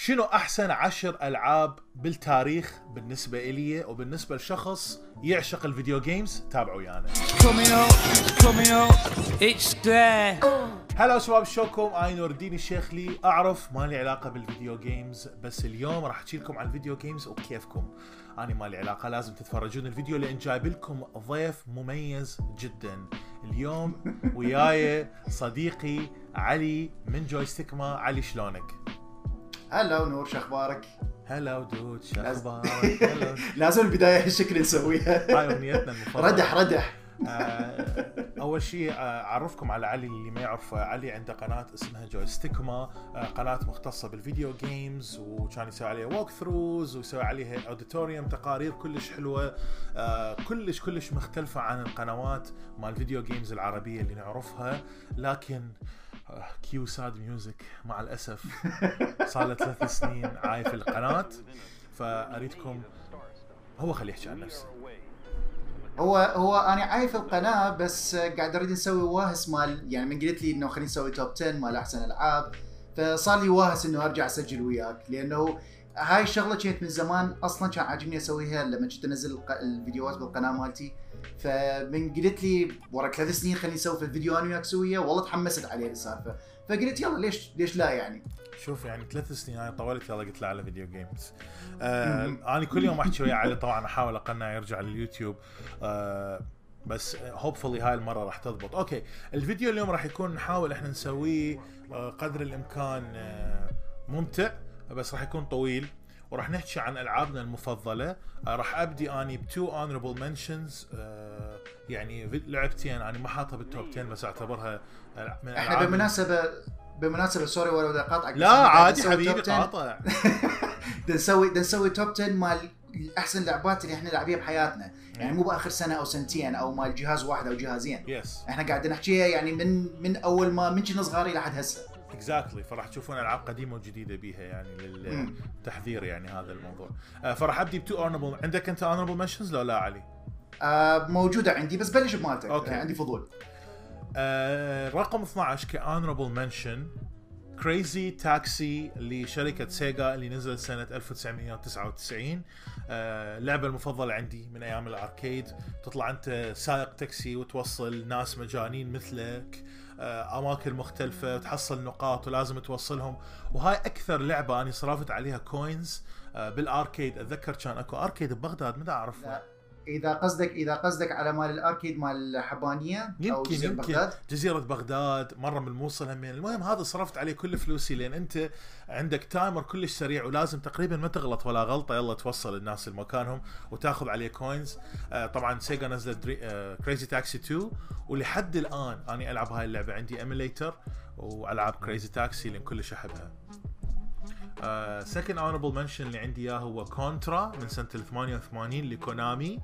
شنو احسن 10 العاب بالتاريخ بالنسبه الي وبالنسبه لشخص يعشق الفيديو جيمز. تابعوا ويانا. هلا شباب، شلونكم؟ انا نور الدين الشيخلي. اعرف ما لي علاقه بالفيديو جيمز، بس اليوم راح احكي لكم عن الفيديو جيمز وكيفكم. انا ما لي علاقه، لازم تتفرجون الفيديو لان جايب لكم ضيف مميز جدا اليوم. وياي صديقي علي من جويستيكما. علي شلونك؟ هلا نور، شو اخبارك؟ هلا ودود، شو اخبارك؟ لازم البدايه هالشكل نسويها. هاي اغنيتنا المفضله. ردح. اول شيء اعرفكم على علي. اللي ما يعرف، علي عنده قناه اسمها جويستيكما، قناه مختصه بالفيديو جيمز، وكان يسوي عليها ووك ثروز ويسوي عليها اوديتوريوم، تقارير كلش حلوه، كلش مختلفه عن القنوات مال الفيديو جيمز العربيه اللي نعرفها. لكن كيو ساد ميوزك مع الاسف صار له 3 سنين عايف القناه، فاريدكم هو خليه يحكي عن نفسه. هو انا عايف القناه، بس قاعد اريد نسوي واهس مال، يعني من قلت لي انه خلينا نسوي توب 10 مال احسن العاب، فصار لي واهس انه ارجع اسجل وياك، لانه هاي الشغله كانت من زمان اصلا كان عاجبني اسويها لما كنت انزل الفيديوهات بالقناه مالتي. فمن قلت لي ورا 3 سنين خليني نسوي في الفيديو انا وياك سويه، والله تحمست عليه السالفه، فقلت يلا ليش لا يعني. شوف يعني 3 سنين انا طولت، يلا قلت له على فيديو جيمز. انا كل يوم احكي ويا علي، طبعا احاول اقنعه يرجع لليوتيوب، بس هوبفلي هاي المره راح تضبط. اوكي، الفيديو اليوم راح يكون نحاول احنا نسويه قدر الامكان ممتع، بس راح يكون طويل، وراح نحكي عن العابنا المفضله. راح ابدي اني ب2 honorable mentions، يعني لعبتين انا ما حاطها بالتوب 10 بس اعتبرها من احنا بمناسبه سوري ولو بدي اقاطعك، لا عادي حبيبي قاطع. نسوي توب 10 مال احسن لعبات اللي احنا لاعبيها بحياتنا، يعني مو باخر سنه او سنتين او مال جهاز واحد او جهازين. احنا قاعدين نحكيها يعني من اول ما من كنا صغارين لحد هسه. اكزاكتلي، فراح تشوفون العاب قديمه وجديده بيها يعني للتحذير يعني هذا الموضوع. فراح ابدي ب2 honorable. عندك انت honorable mentions لو لا علي؟ موجوده عندي، بس بلش بمالتك. عندي فضول. رقم 12 كhonorable mention كريزي تاكسي لشركة سيجا اللي نزل سنة 1999. اللعبة المفضلة عندي من أيام الأركيد. تطلع أنت سائق تاكسي وتوصل ناس مجانين مثلك أماكن مختلفة، وتحصل نقاط ولازم توصلهم. وهاي أكثر لعبة أنا صرفت عليها كوينز بالأركيد. أتذكر كان أكو أركيد ببغداد، مدى أعرف. اذا قصدك على مال الاركيد مال حبانيه او جزيره بغداد. جزيره بغداد مره من الموصل همين. المهم هذا صرفت عليه كل فلوسي، لان انت عندك تايمر كلش سريع ولازم تقريبا ما تغلط ولا غلطه، يلا توصل الناس لمكانهم وتاخذ عليه كوينز. طبعا سيجا نزلت كريزي تاكسي 2، ولحد الان انا العب هاي اللعبه، عندي ايميليتر والعب كريزي تاكسي لان كلش احبها. second honorable mention اللي عندي اياه هو كونترا من سنة 88 لكونامي.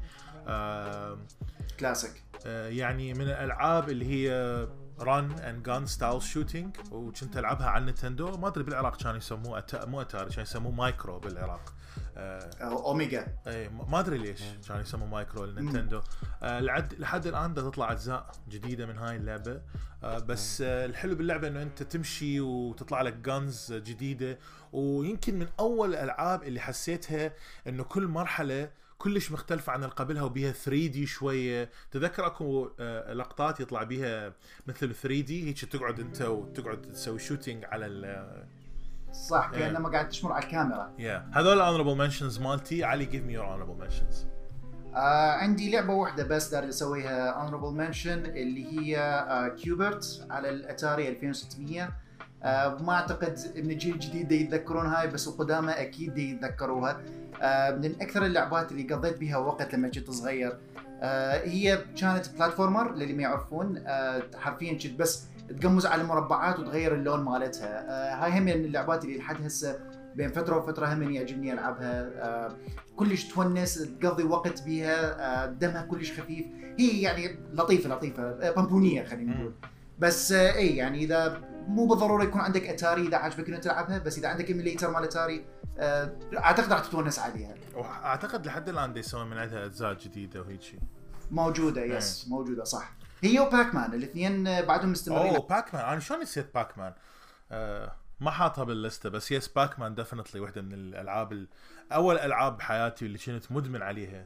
كلاسيك. يعني من الالعاب اللي هي run and gun style shooting، وكنت العبها على النينتندو. ما ادري بالعراق كانوا يسموه مو اتاري، كانوا يسموه مايكرو بالعراق. اوميجا. اي ما ادري ليش كانوا يسموه مايكرو النينتندو. لحد الان دا تطلع اجزاء جديده من هاي اللعبه. بس الحلو باللعبه انه انت تمشي وتطلع لك جانز جديده، ويمكن من اول الالعاب اللي حسيتها انه كل مرحله كلش مختلفة عن قبلها وبيها 3D شوية. تذكر اكو لقطات يطلع بيها مثل 3D هيك، تقعد انت وتقعد تسوي شوتينج على صح، كأنما قاعد تشمر على الكاميرا. هذول honorable mentions مالتي. علي give me your honorable mentions. عندي لعبة واحدة بس داري اسويها honorable mention، اللي هي كيوبرت على الاتاري 2600. ما اعتقد من الجيل الجديد يتذكرون هاي، بس القدامى اكيد يتذكروها. من اكثر اللعبات اللي قضيت بها وقت لما كنت صغير. هي كانت بلاتفورمر للي ما يعرفون. حرفيا كنت بس تقمز على المربعات وتغير اللون مالتها. هاي هم من اللعبات اللي لحد هسه بين فتره وفتره هم يعجبني العبها. كلش تونس تقضي وقت بيها. دمها كلش خفيف، هي يعني لطيفه بامبونيه خلينا نقول. بس اي يعني اذا مو بالضروره يكون عندك اتاري اذا عجبك انه تلعبها، بس اذا عندك ايميليتر مال اتاري اعتقد راح تتونس عليها. واعتقد لحد الان يسوون من عندها اجزاء جديده وهيك شيء موجوده. يس موجوده صح. هي وباك مان الاثنين بعدهم مستمرين. باك مان، انا شلون نسيت باك مان؟ ما حاطها باللسته، بس يس باكمان ديفنتلي واحده من الالعاب اول العاب بحياتي اللي كنت مدمن عليها.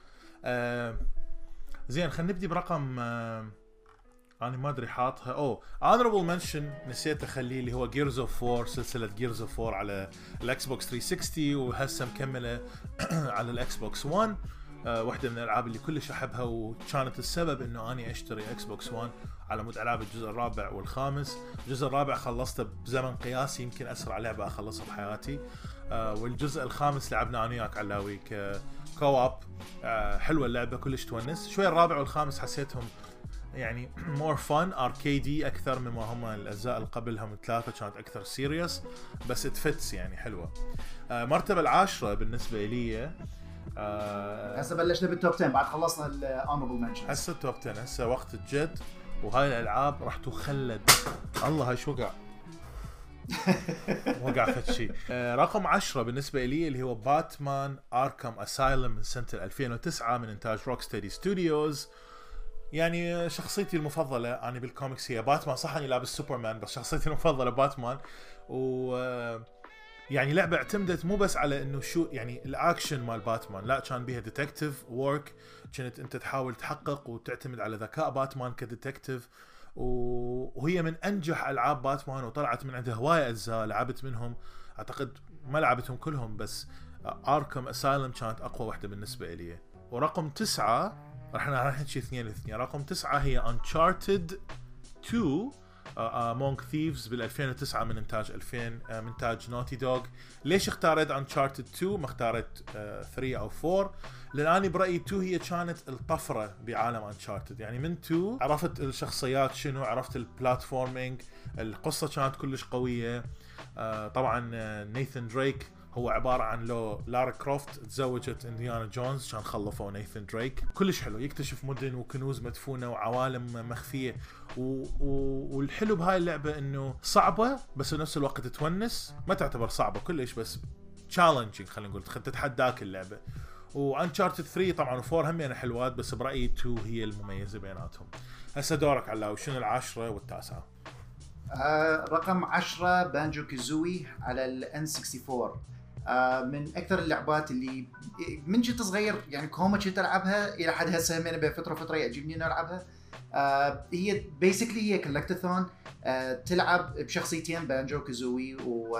زين خلينا نبدي برقم انا ما ادري حاطها honorable mention نسيت اخليه، اللي هو Gears of War، سلسله Gears of War على الاكس بوكس 360 وهسه مكمله على الاكس بوكس 1. واحده من الالعاب اللي كلش احبها، وكانت السبب انه اني اشتري اكس بوكس 1 على مود العاب الجزء الرابع والخامس. الجزء الرابع خلصته بزمن قياسي، يمكن اسرع لعبه اخلصها بحياتي. والجزء الخامس لعبنا انا وياك علاوي كواب. حلوه اللعبه كلش تونس. شوي الرابع والخامس حسيتهم يعني more fun اركيدي اكثر مما هم الاجزاء اللي قبلهم الثلاثه، كانت اكثر سيريس بس تفتس يعني حلوه. مرتبه العاشره بالنسبه لي. هسه بلشنا بالتوب 10 بعد خلصنا الاونربل منشن. هسه التوب 10، هسه وقت الجد، وهاي الالعاب راح تخلد. الله هاي شو وقع وقع فد شيء. رقم 10 بالنسبه لي اللي هو باتمان اركام اسايلم من سنه 2009 من انتاج روك ستيدي ستوديوز. يعني شخصيتي المفضله انا بالكوميكس هي باتمان، صح اني لابس سوبرمان بس شخصيتي المفضله باتمان. و يعني لعبه اعتمدت مو بس على انه شو يعني الاكشن مال باتمان، لا كان بيها ديتكتيف وورك، كنت انت تحاول تحقق وتعتمد على ذكاء باتمان كديتكتيف. وهي من انجح العاب باتمان، وطلعت من عندها هوايه اجزاء لعبت منهم، اعتقد ما لعبتهم كلهم بس اركام اسايلم كانت اقوى واحده بالنسبه لي. ورقم 9 راح نحكي 2 رقم 9 هي انشارتد 2 Among Thieves بال 2009 من انتاج نوتي دوغ. ليش اختارت انشارتد 2 ما اختارت 3 او 4؟ لان انا برايي 2 هي كانت الطفره بعالم انشارتد. يعني من 2 عرفت الشخصيات شنو، عرفت البلاتفورمينج، القصه كانت كلش قويه. طبعا نيثن دريك هو عبارة عن لو لارا كروفت تزوجت انديانا جونز كان خلفوا نيثن دريك. كلش حلو، يكتشف مدن وكنوز مدفونة وعوالم مخفية. والحلو بهاي اللعبة انه صعبة بس بنفس الوقت تونس، ما تعتبر صعبة كلش بس تشالنجينج، خلينا نقول تتحداك اللعبة. وانشارتد 3 طبعا و4 هم يعني حلوات بس برأيي 2 هي المميزة بيناتهم. هسه دورك علاوي، شنو العاشرة والتاسعة؟ رقم 10 بانجو كازوي على الان 64. من اكثر اللعبات اللي من جيت صغير يعني كوما كنت العبها الى حد هسه هم بفتره يعجبني اني العبها. هي بيسكلي هي كولكتاثون، تلعب بشخصيتين بانجو كازوي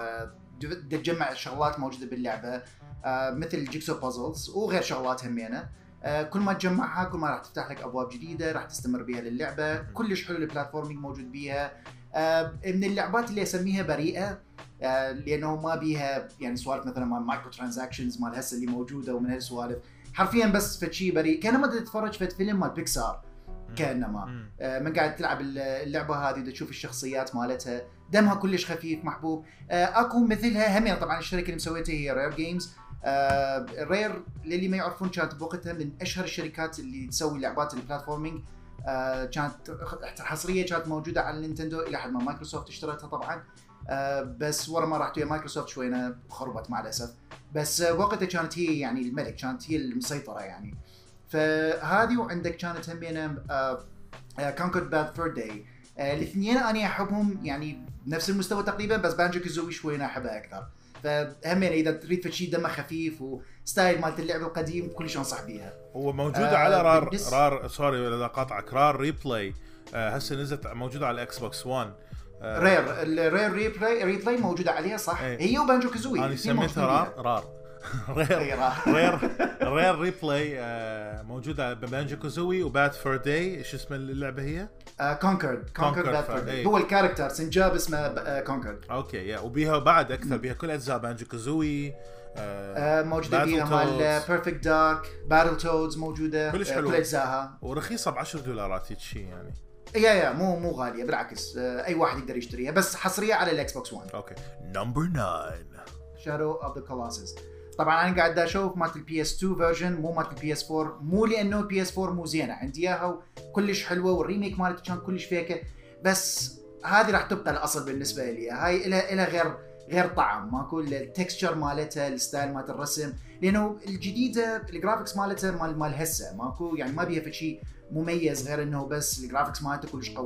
وتجمع الشغلات موجوده باللعبه مثل جيكسو بازلز وغير شغلات همينه. كل ما تجمعها كل ما راح تفتح لك ابواب جديده راح تستمر بها للعبه. كلش حلو البلاتفورمينج موجود بيها. من اللعبات اللي اسميها بريئه لانه ما بيها يعني سوالف مثلا مال مايكرو ترانزاكشنز مال هسه اللي موجوده ومن هالسوالف. حرفيا بس فشي بريء كانما تتفرج في فيلم مال بيكسار كانما من قاعد تلعب اللعبه هذه تشوف الشخصيات مالتها، دمها كلش خفيف محبوب. اكو مثلها همين طبعا الشركه اللي مسويتها هي رير جيمز. رير للي ما يعرفون كانت بوقتها من اشهر الشركات اللي تسوي لعبات البلاتفورمينج. كانت حصريه كانت موجوده على النينتندو الى حد ما مايكروسوفت اشترتها طبعا. بس ورا ما راحت ويا مايكروسوفت شوينا خربت مع الاسف. بس وقتها كانت هي يعني الملك، كانت هي المسيطره يعني. فهذه وعندك كانت همينه كونكورد باد فور داي. الاثنين انا احبهم يعني بنفس المستوى تقريبا، بس بانجو كازوي شوينا احبها اكثر. فهمين اذا تريد شيء دمه خفيف وستايل مالت اللعب القديم كلش انصح بيها. هو موجوده على رار سوري اذا قاطعك، رار ريبلاي هسه نزلت موجوده على الاكس بوكس 1. الرير ريبلاي موجوده عليها صح. هي وبانجو كازوي انا سميتها رار رير ريبلاي موجوده ببانجو كازوي وباد فور داي. ايش اسم اللعبه هي؟ كونكورد باد فور داي. هو الكاركتر سنجاب اسمه كونكورد. اوكي يا وبيها بعد اكثر بيها كل اجزاء بانجو كازوي موجوده بيها مال بيرفكت دارك باتل تودز موجوده كل اجزائها ورخيصه $10 هيك شيء يعني. يا مو غاليه بالعكس. اي واحد يقدر يشتريها بس حصريه على الاكس بوكس 1. اوكي نمبر 9 شادو اوف ذا كولوسس. طبعا انا قاعد اشوف مالت البي اس 2 فيرجن مو مالت البي اس 4. مو لانه البي اس 4 مو زينه، عندي اياها كلش حلوه والريميك مالتها كان كلش فيكه، بس هذه راح تبقى الاصل بالنسبه لي. هاي لها غير طعم، ماكو التكستشر مالتها الستايل مالت الرسم، لانه الجديده الجرافيكس مالتها مال هسه ماكو يعني ما بيها شيء مميز غير انه بس الجرافيكس مالته كلش قوي.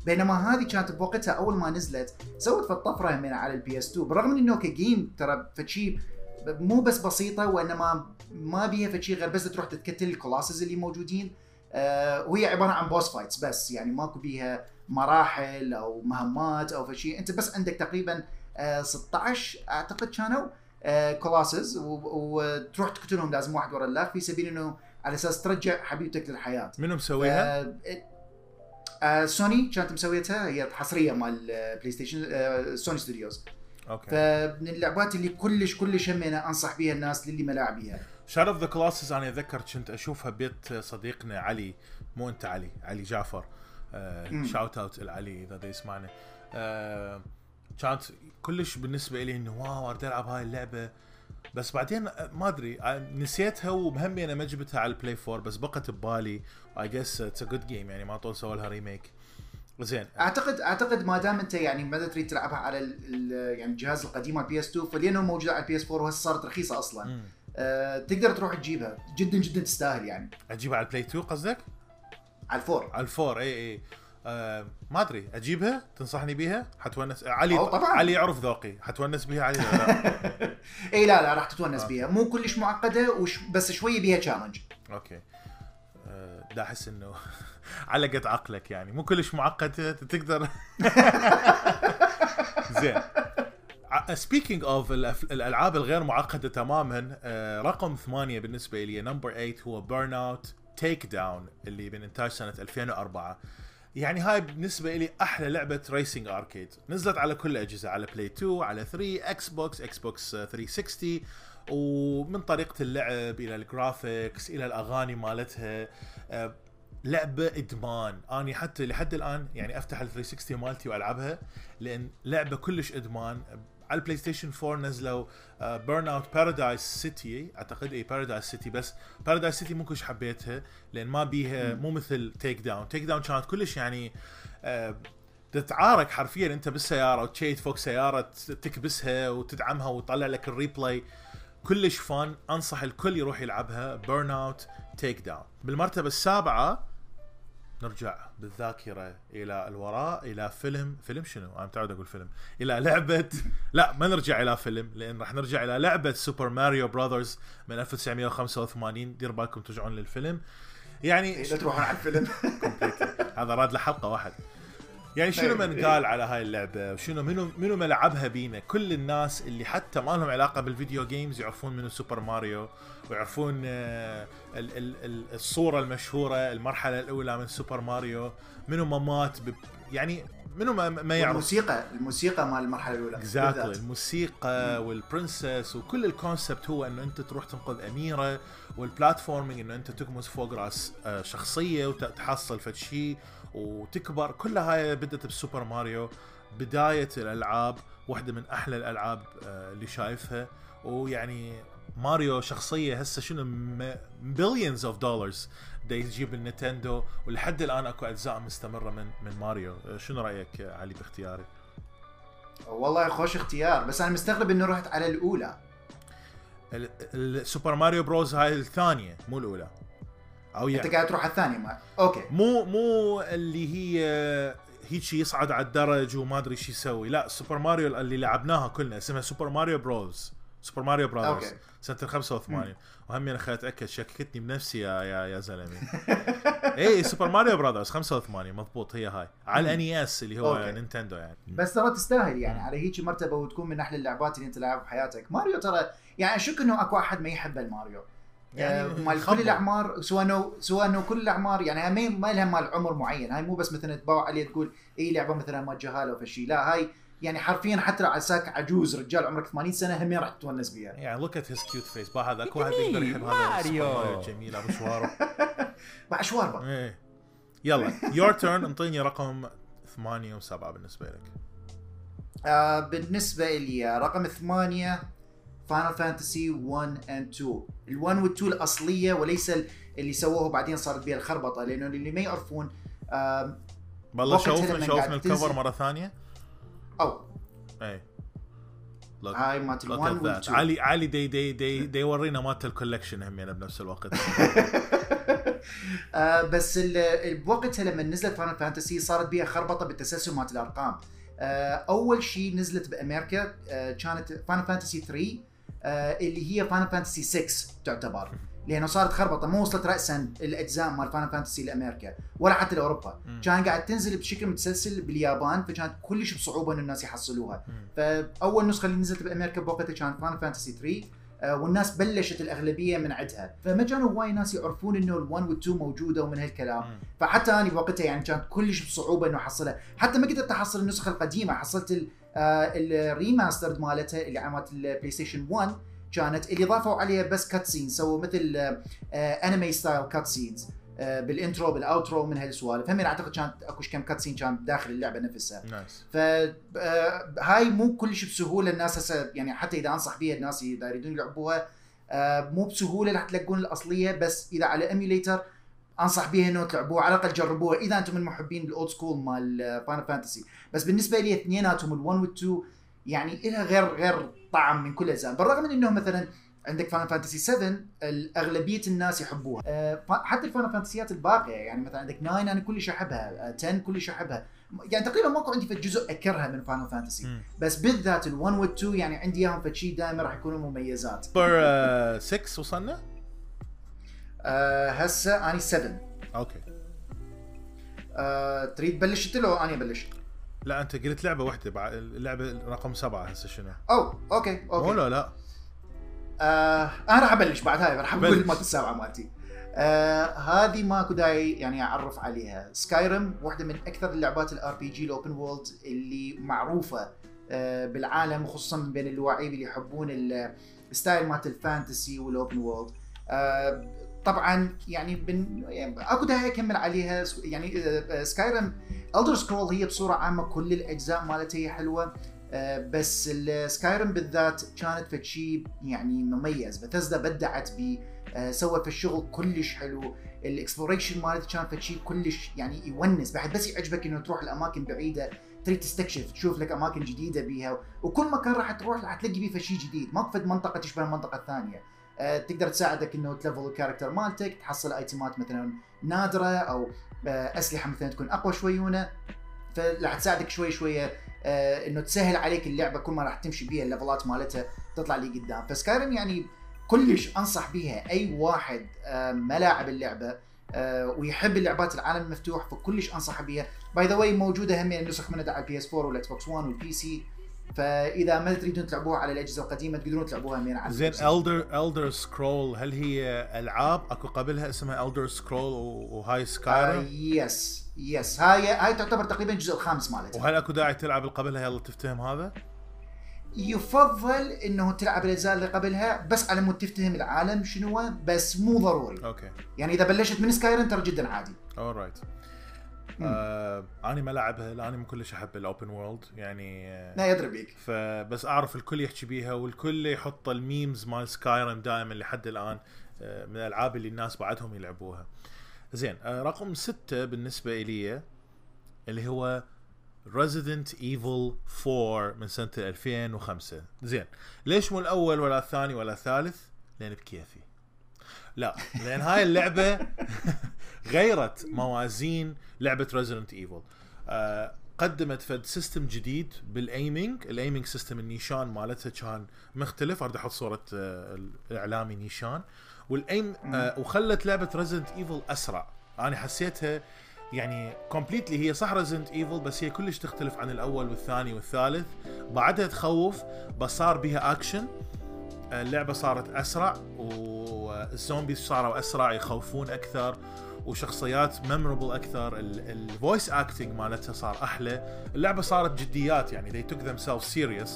بينما هذه كانت بوقتها اول ما نزلت سوت الطفره من على البي اس 2، بالرغم من انه كجيم ترى فشي مو بس بسيطه، وانما ما بيها فشي غير بس تروح تتكتل الكلاسز اللي موجودين. وهي عباره عن بوس فايتس بس، يعني ماكو بيها مراحل او مهمات او فشي. انت بس عندك تقريبا 16 اعتقد كانوا كلاسز، وتروح تقتلهم لازم واحد ورا الاخر، في سبيل انه على اساس ترجع حبيبتك للحياه. منو مسويها؟ سوني كانت مسويتها، هي حصريه مال بلاي ستيشن، سوني ستوديوز. اوكي. فمن اللعبات اللي كلش هم انا انصح بيها الناس للي ما لاعبيها. شاد اوف ذا كلاسز انا اتذكر كنت اشوفها بيت صديقنا علي، مو انت علي جعفر، شاوت اوت لعلي اذا يسمعنا. كانت كلش بالنسبه لي انه واو اريد العب هاي اللعبه، بس بعدين ما ادري نسيتها، ومهمي انا ما جبتها على البلاي 4، بس بقت ببالي. اي جس اتس ا جود جيم، يعني ما طول سووا لها ريميك. زين اعتقد ما دام انت يعني ما تريد تلعبها على يعني الجهاز القديم على البي اس 2، فلانه موجوده على البي اس 4 وهسه صارت رخيصه اصلا. تقدر تروح تجيبها، جدا جدا تستاهل يعني. اجيبها على البلاي 2 قصدك؟ على الفور. على الفور اي ما ادري اجيبها، تنصحني بيها؟ حتونس علي؟ طبعا علي يعرف ذوقي، حتونس بيها علي ولا لا؟ اي لا راح تتونس بيها، مو كلش معقده بس شويه بيها تشالنج. اوكي. دا احس انه علقت عقلك، يعني مو كلش معقده تقدر. زين سبيكينج اوف الالعاب الغير معقده تماما، رقم 8 بالنسبه لي، نمبر 8 هو بيرن اوت تيك داون، اللي من انتاج سنه 2004. يعني هاي بالنسبه لي احلى لعبه ريسنج اركيد، نزلت على كل الاجهزه، على بلاي 2، على 3، اكس بوكس 360. ومن طريقه اللعب الى الجرافيكس الى الاغاني مالتها، لعبه ادمان. اني حتى لحد الان يعني افتح ال 360 مالتي والعبها، لان لعبه كلش ادمان. على البلاي ستيشن 4 نزلوا بيرن اوت بارادايس سيتي، اعتقد بارادايس سيتي، بس بارادايس سيتي مو كلش حبيتها، لان ما بيها مو مثل تيك داون. تيك داون كانت كلش يعني تتعارك حرفيا انت بالسياره، وتشيت فوق سياره تكبسها وتدعمها وتطلع لك الريبلاي. كلش فان، انصح الكل يروح يلعبها. بيرن اوت تيك داون. بالمرتبه السابعه نرجع بالذاكرة إلى الوراء، إلى فيلم شنو؟ أنا متعود أقول فيلم. إلى لعبة لا ما نرجع إلى فيلم، لأن راح نرجع إلى لعبة سوبر ماريو براذرز من 1985. دير بالكم ترجعون للفيلم، يعني لا تروحون على الفيلم. هذا راد لحلقة واحد. يعني شنو من قال على هاي اللعبة، وشنو منو ما لعبها بينا. كل الناس اللي حتى ما لهم علاقة بالفيديو جيمز يعرفون منو سوبر ماريو، ويعرفون الصورة المشهورة، المرحلة الأولى من سوبر ماريو، منو ما مات يعني منو ما يعرف. الموسيقى مال المرحلة الأولى exactly. الموسيقى والبرنسس وكل الكونسبت هو انه انت تروح تنقذ اميرة، والبلاتفورمينج انه انت تكمس فوق راس شخصية وتحصل فد شيء وتكبر. كل هاي بدت بسوبر ماريو، بداية الالعاب، واحدة من احلى الالعاب اللي شايفها. ويعني ماريو شخصية هسه شنو بليونز اوف دولارز دا يجيب النينتندو، ولحد الان اكو اجزاء مستمرة من ماريو. شنو رايك علي باختياري؟ والله خوش اختيار، بس انا مستغرب انه رحت على الاولى. السوبر ماريو بروز هاي الثانية مو الاولى، او يعني انت قاعد تروح على الثانية ما. اوكي، مو اللي هي هيك يصعد على الدرج وما ادري شو يسوي. لا، سوبر ماريو اللي لعبناها كلنا اسمها سوبر ماريو بروز، سوبر ماريو براذرز سنة 85. وهم انا خليت اتاكد، شككتني بنفسي يا زلمه. اي سوبر ماريو براذرز 85 مضبوط، هي هاي على الان اس اللي هو نينتندو يعني. بس ترى تستاهل يعني على هيك مرتبه، وتكون من احلى اللعبات اللي انت لعبها بحياتك. ماريو ترى يعني اشك انه اكو احد ما يحب الماريو، يعني مال كل الاعمار، سواء انه كل الاعمار، يعني ما لها مال عمر معين. هاي مو بس مثلا تباوع عليه تقول اي لعبه مثلا ما جهاله او شيء، لا هاي يعني حرفيا حتى لو عساك عجوز رجال عمرك 80 سنه همين راح تتونس بيها. يعني look at his cute face. هذا اكو واحد يقدر يحب هذا ماريو جميل ابو شوارب بعشواربه. ايه يلا your turn. انطيني رقم 8 و7 بالنسبه لك. بالنسبه لي رقم 8 فاينل فانتسي 1 and 2. ال1 وال2 الاصليه، وليس اللي سووه بعدين صارت بها الخربطه. لانه اللي ما يعرفون والله شوفنا الكفر مره ثانيه. او اي هاي مالت ال1 وال2. علي دي يورينا مالت الكولكشن هم يعني بنفس الوقت. بس بوقتها لما نزلت فاينل فانتسي صارت بيها خربطه بالتسلسل مالت الارقام. اول شيء نزلت بامريكا كانت فاينل فانتسي 3 اللي هي فاينل فانتسي 6 تعتبر، لانه صارت خربطه مو وصلت راسا الاجزاء مال فاينل فانتسي لامريكا ولا حتى لاوروبا. كان قاعد تنزل بشكل متسلسل باليابان، فكانت كلش بصعوبه انه الناس يحصلوها. فاول نسخه اللي نزلت بامريكا بوقتها كان فاينل فانتسي 3 والناس بلشت الاغلبيه من عندها، فما كانوا هواي ناس يعرفون انه ال1 وال2 موجوده ومن هالكلام. فحتى انا بوقتها يعني كانت كلش بصعوبه انه احصلها، حتى ما قدرت احصل النسخه القديمه، حصلت الريماسترد مالتها اللي عملت البلاي ستيشن 1 كانت اللي ضافوا عليها بس كات سين، سووا مثل انمي ستايل كات سينز بالانترو بالاوترو من هالسوالف. هم اعتقد كانت اكو كم كات سين كان داخل اللعبه نفسها. نايس. فهاي مو كلش بسهوله الناس هسه يعني، حتى اذا انصح بيها الناس اذا يريدون يلعبوها مو بسهوله رح تلقون الاصليه، بس اذا على ايميوليتر انصح بيها انه تلعبوها، على الاقل جربوها اذا انتم من محبين الاولد سكول مال فاينل فانتسي. بس بالنسبه لي اثنيناتهم ال1 وال2 يعني لها غير طعم من كل اجزاء، بالرغم من انه مثلا عندك فاينل فانتسي 7 الاغلبيه الناس يحبوها، حتى الفاينل فانتسيات الباقيه يعني مثلا عندك 9 انا كلش احبها، 10 كلش احبها، يعني تقريبا ماكو عندي في جزء اكرهها من فاينل فانتسي. بس بالذات ال1 وال2 يعني عندي اياهم فشي دائما راح يكونوا مميزات. 6 وصلنا هسه اني 7. اوكي. تريد بلشت له اني بلش؟ لا انت قلت لعبه واحده بعد، اللعبه رقم 7 هسه شنو؟ اوكي لا انا راح ابلش بعد هاي، راح اقول مالت السابعه مالتي. هذه ماكو داعي يعني اعرف عليها. سكايرم واحده من اكثر اللعبات الار بي جي الاوبن وورلد اللي معروفه بالعالم، وخصوصا من بين اللاعبين اللي يحبون الستايل مالت الفانتسي والاوبن وورلد. طبعا يعني اكو داعي اكمل عليها. يعني سكايرم Elder Scroll هي بصوره عامه كل الاجزاء مالتها هي حلوه، بس السكايرم بالذات كانت فشي يعني مميز. بثزدا بدعت بي، سوت في الشغل كلش حلو. الاكسبلوريشن مالته كان فشي كلش يعني يونس، بعد بس يعجبك انه تروح لاماكن بعيده، تريد تستكشف تشوف لك اماكن جديده بيها، وكل مكان راح تروح راح تلاقي بيه فشي جديد، ما فد منطقه تشبه المنطقه الثانيه. تقدر تساعدك انه تلفل الكاركتر مالتك، تحصل ايتمات مثلا نادره او اسلحه مثلا تكون اقوى شويونه، فراح تساعدك شويه انه تسهل عليك اللعبه كل ما راح تمشي بيها الليفلات مالتها تطلع لي قدام. فسكايرم يعني كلش انصح بيها اي واحد ما لاعب اللعبه ويحب اللعبات العالم المفتوح، فكلش انصح بيها. باي ذا واي موجوده هم النسخ منها على البي اس 4 والاكس بوكس 1 والبي سي، فاذا ما تريدون تلعبوها على الاجهزه القديمه تقدرون تلعبوها من على زين. Elder Scroll هل هي العاب اكو قبلها اسمها Elder Scroll وهاي سكايرم؟ يس هاي تعتبر تقريبا الجزء الخامس مالتها. وهل اكو داعي تلعب اللي قبلها يلا تفتهم هذا؟ يفضل انه تلعب الاجزاء اللي قبلها بس على مود تفتهم العالم شنو، بس مو ضروري. اوكي. يعني اذا بلشت من سكايرم ترى جدا عادي. alright. أنا ما لعبها لأني من كلش أحب الأوبن وورلد يعني. لا يدري بيك. فبس أعرف الكل يحكي بيها والكل يحط الميمز مال سكايرم دائما لحد الآن من الألعاب اللي الناس بعدهم يلعبوها. زين. رقم 6 بالنسبة إلي اللي هو Resident Evil 4 من سنة 2005. زين. ليش مو الأول ولا الثاني ولا الثالث؟ لأن بكيفي. لا لأن هاي اللعبة غيرت موازين لعبة Resident Evil. قدمت فد سيستم جديد بالايمينج سيستم. النيشان مالتها كان مختلف، اريد احط صورة الاعلامي نيشان والايم. وخلت لعبة Resident Evil اسرع. انا حسيتها يعني كومبليتلي هي صح Resident Evil بس هي كلش تختلف عن الاول والثاني والثالث. بعدها تخوف بس صار بيها اكشن. اللعبة صارت اسرع والزومبيز صاروا اسرع يخوفون اكثر وشخصيات ميمورابل اكثر. الفويس اكتنج مالتها صار احلى. اللعبه صارت جديات يعني they took themselves serious.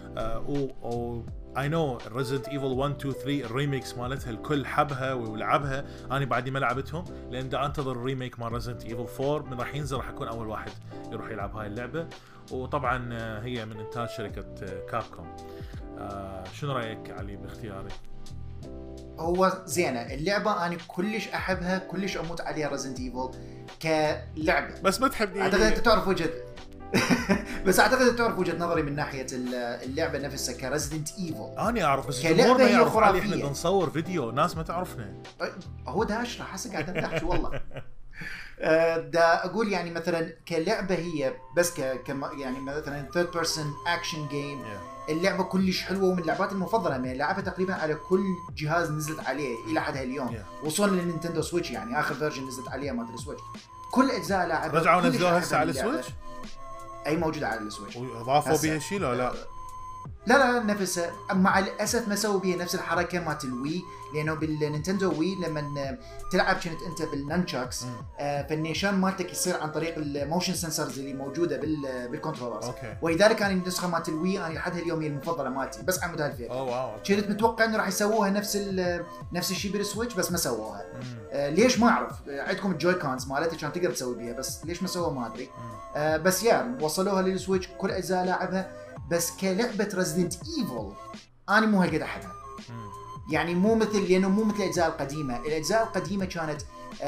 I know Resident Evil 1 2 3 الريميكس مالتها الكل حبها ولعبها. انا بعدي ما لعبتهم لان دا انتظر الريميك مال Resident Evil 4 من راح ينزل، راح اكون اول واحد يروح يلعب هاي اللعبه. وطبعا هي من انتاج شركه كابكوم. شنو رايك علي باختياري؟ هو زينه اللعبه، انا كلش احبها كلش اموت عليها Resident Evil كلعبه، بس ما تحبني. اعتقد انت تعرف وجهه بس اعتقد تعرف وجهه نظري من ناحيه اللعبه نفسها كريزيدنت ايفل. انا اعرف بس كلعبة الجمهور ما هي يعرف علي، خرافية. احنا نصور فيديو ناس ما تعرفنا. هو ده اشرح هسه قاعد احكي والله. دا اقول يعني مثلا كلعبه هي بس يعني مثلا ثيرد بيرسون اكشن جيم. اللعبه كلش حلوه ومن اللعبات المفضله من لعبها تقريبا على كل جهاز نزلت عليه الى حد هاليوم. وصولا للنينتندو سويتش يعني اخر فيرجن نزلت عليه مال السويتش كل اجزاء لعبها رجعوا نزلوها هسه على السويتش. اي موجوده على السويتش واضافوا بها شيء لا لا نفسها. مع الاسف ما سووا بيها نفس الحركه مالت الوي لانه بالنينتندو وي لما تلعب كنت انت بالنانشاكس فالنيشان مالتك يصير عن طريق الموشن سنسرز اللي موجوده بالكنترولرز. ولذلك كان النسخه مالت الوي انا لحد اليوم هي المفضله مالتي بس على مدى الفيديو. كنت متوقع انه راح يسووها نفس الشيء بالسويتش بس ما سووها. ليش ما اعرف. عندكم الجوي كونز مالتها كان تقدر تسوي بيها بس ليش ما سووها ما ادري. بس وصلوها للسويتش كل اجزاء لاعبها. بس كلعبه ريزيدنت ايفل انا مو هالقد احبها. يعني مو مثل الاجزاء القديمه. الاجزاء القديمه كانت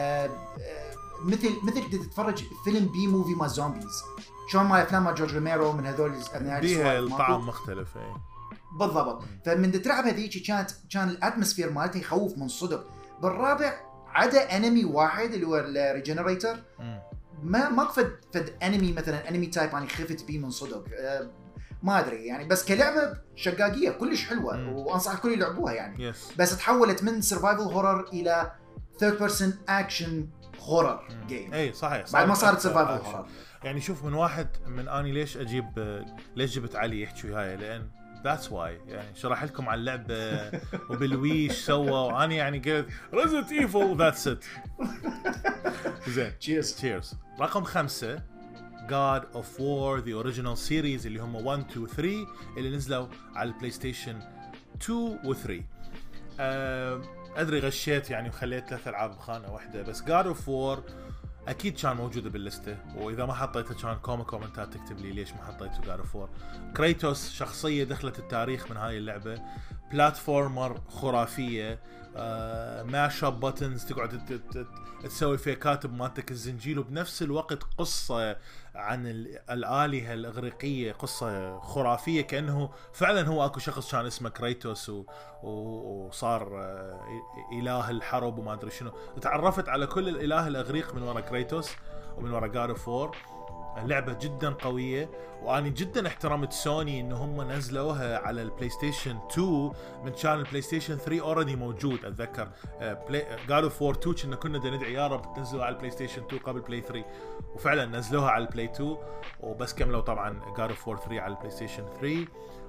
مثل تتفرج فيلم بي موفي مال زومبيز شلون مال افلام مال جورج روميرو من هذول بيها الطعم مختلف. بالضبط. فمن تلعب هذيك كان الاتموسفير مالته يخوف من صدق. بالرابع عدا انمي واحد اللي هو الريجنريتر ما فد انمي مثلا انمي تايب انا خفت بيه من صدق. ما ادري يعني. بس كلعبه شقاقيه كلش حلوه وانصح الكل يلعبوها يعني. بس تحولت من سرفايفل هورر الى ثيرد بيرسون اكشن هورر جيم. اي صحيح بعد ما صارت سرفايفل هورر. يعني شوف من واحد من اني ليش جبت علي يحكي وياي لان ذاتس واي يعني شرح لكم عن اللعبه وبالويش سوى وانا يعني قلت ريزنت ايفل ذاتس ات. زين تشيرز. رقم 5 God of War the original series اللي هم 1 2 3 اللي نزلوا على البلاي ستيشن 2 و 3. ادري غشيت يعني وخليت 3 العاب بخانه واحده بس God of War اكيد كان موجوده باللسته واذا ما حطيته كان كومنتات تكتب لي ليش ما حطيته. God of War كريتوس شخصيه دخلت التاريخ من هاي اللعبه. بلاتفورمر خرافيه. ماش اب باتنز تقعد تسوي فيها كاتب مالتك الزنجيل وبنفس الوقت قصة عن الآلهة الإغريقية. قصة خرافية كأنه فعلا هو أكو شخص كان اسمه كريتوس وصار إله الحرب وما أدري شنو. تعرفت على كل الإله الإغريق من وراء كريتوس ومن وراء God of War. لعبة جدا قوية وأنا جدا احترمت سوني إن هم نزلوها على البلاي ستيشن 2 من كان البلاي ستيشن 3 اوريدي موجود. أتذكر God of War 2 كنا ندعي يا رب تنزلوها على البلاي ستيشن 2 قبل بلاي 3 وفعلا نزلوها على البلاي 2 وبس كملوا طبعا God of War 3 على البلاي ستيشن 3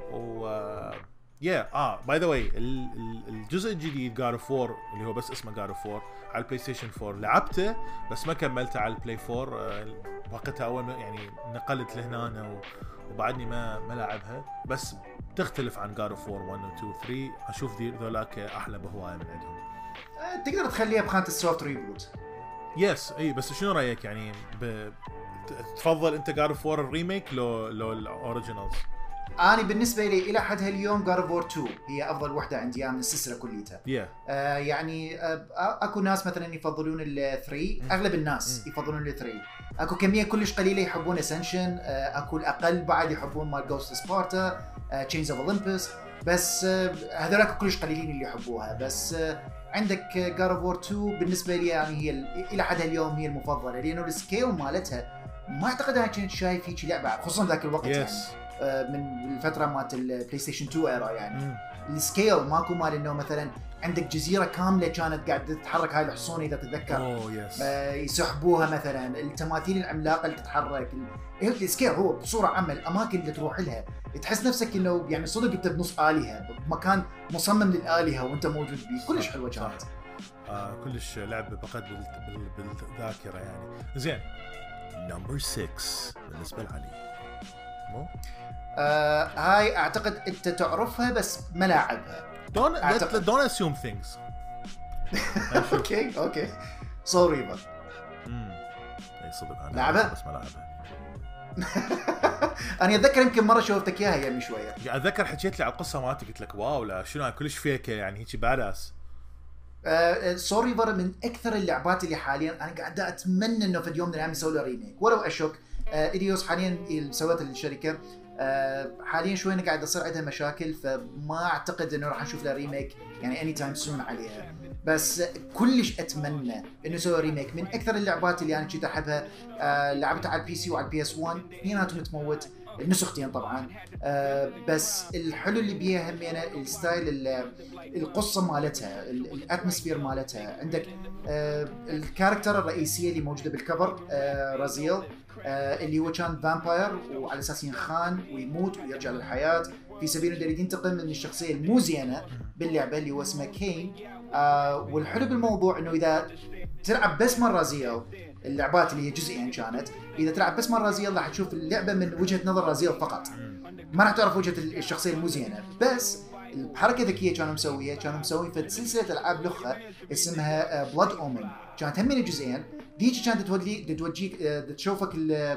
باي ذا واي الجزء الجديد God of War اللي هو بس اسمه God of War على البلاي ستيشن 4 لعبته بس ما كملته على البلاي 4. وقتها اول يعني نقلت لهنا وبعدني ما لعبها بس تختلف عن God of War 1 و 2 و 3. اشوف ذولاك احلى بهوايه من عندهم. تقدر تخليها بخانه السوفت ريبوت. يس اي بس شنو رايك يعني تفضل انت God of War الريميك لو الاوريجينالز؟ أنا بالنسبة لي إلى حد هاليوم God of War 2 هي أفضل وحدة عندي من السلسلة كليتها. يعني أكو ناس مثلا يفضلون ال 3. أغلب الناس يفضلون ال 3. أكو كمية كلش قليلة يحبون Ascension. أكو الأقل بعد يحبون مال Ghost of Sparta Chains of Olympus. بس هذولاك كلش قليلين اللي يحبوها. بس عندك God of War 2 بالنسبة لي يعني هي إلى حد هاليوم هي المفضلة لأنه السكيل مالتها ما أعتقد أنا كنت شايف هيك لعبة خصوصا ذاك الوقت يعني من الفترة مالت البلاي ستيشن 2 ايرا يعني. السكيل ماكو مال انه مثلا عندك جزيرة كاملة كانت قاعدة تتحرك هاي الحصون اذا تتذكر يسحبوها مثلا. التماثيل العملاقة اللي تتحرك. السكيل هو بصورة عامة الاماكن اللي تروح لها تحس نفسك انه يعني صدق انت بنص آلهة بمكان مصمم للآلهة وانت موجود بيه. كلش حلوة كانت. كلش لعبة بقت بالذاكرة يعني. زين نمبر 6 بالنسبة لعلي هاي اعتقد انت تعرفها بس ما لاعبها. don't assume things. اوكي سول ريفر. اي صدق انا لعبها بس ما لعبها. انا اتذكر يمكن مره شوفتك اياها من شويه. اتذكر حكيت لي على القصه مالتك قلت لك واو لا شنو كلش فيك يعني هيك باداس. سول ريفر من اكثر اللعبات اللي حاليا انا قاعد اتمنى انه في يوم من الايام يسوي له ريميك ولو اشك ايديوس حاليا اللي سوت الشركه حاليا شوي قاعد تصير عندها مشاكل، فما اعتقد انه راح نشوف لها ريميك يعني اني تايم سون عليها. بس كلش اتمنى انه يسوي ريميك من اكثر اللعبات اللي انا كنت احبها. لعبتها على البي سي وعلى البي اس 1 اثنيناتهم تموت النسختين طبعا. بس الحلو اللي بيها هم يعني الستايل القصه مالتها، الاتموسفير مالتها. عندك الكاركتر الرئيسيه اللي موجوده بالكفر رازيل، اللي هو كان فامباير وعلى اساس ينخان ويموت ويرجع للحياه في سبيل انه يريد ينتقم من الشخصيه المو زينه باللعبه اللي هو اسمه كين. والحلو بالموضوع انه اذا تلعب بس مره زيل اللعبات اللي هي جزئين كانت، اذا تلعب بس مره رازيل راح تشوف اللعبه من وجهه نظر رازيل فقط، ما راح تعرف وجهه الشخصيه المو زينه. بس بحركه ذكيه كانوا مسوين في سلسله العاب لخه اسمها بلاد اومن، كانت هم من جزئين. ديجي كانت توجيك تشوفك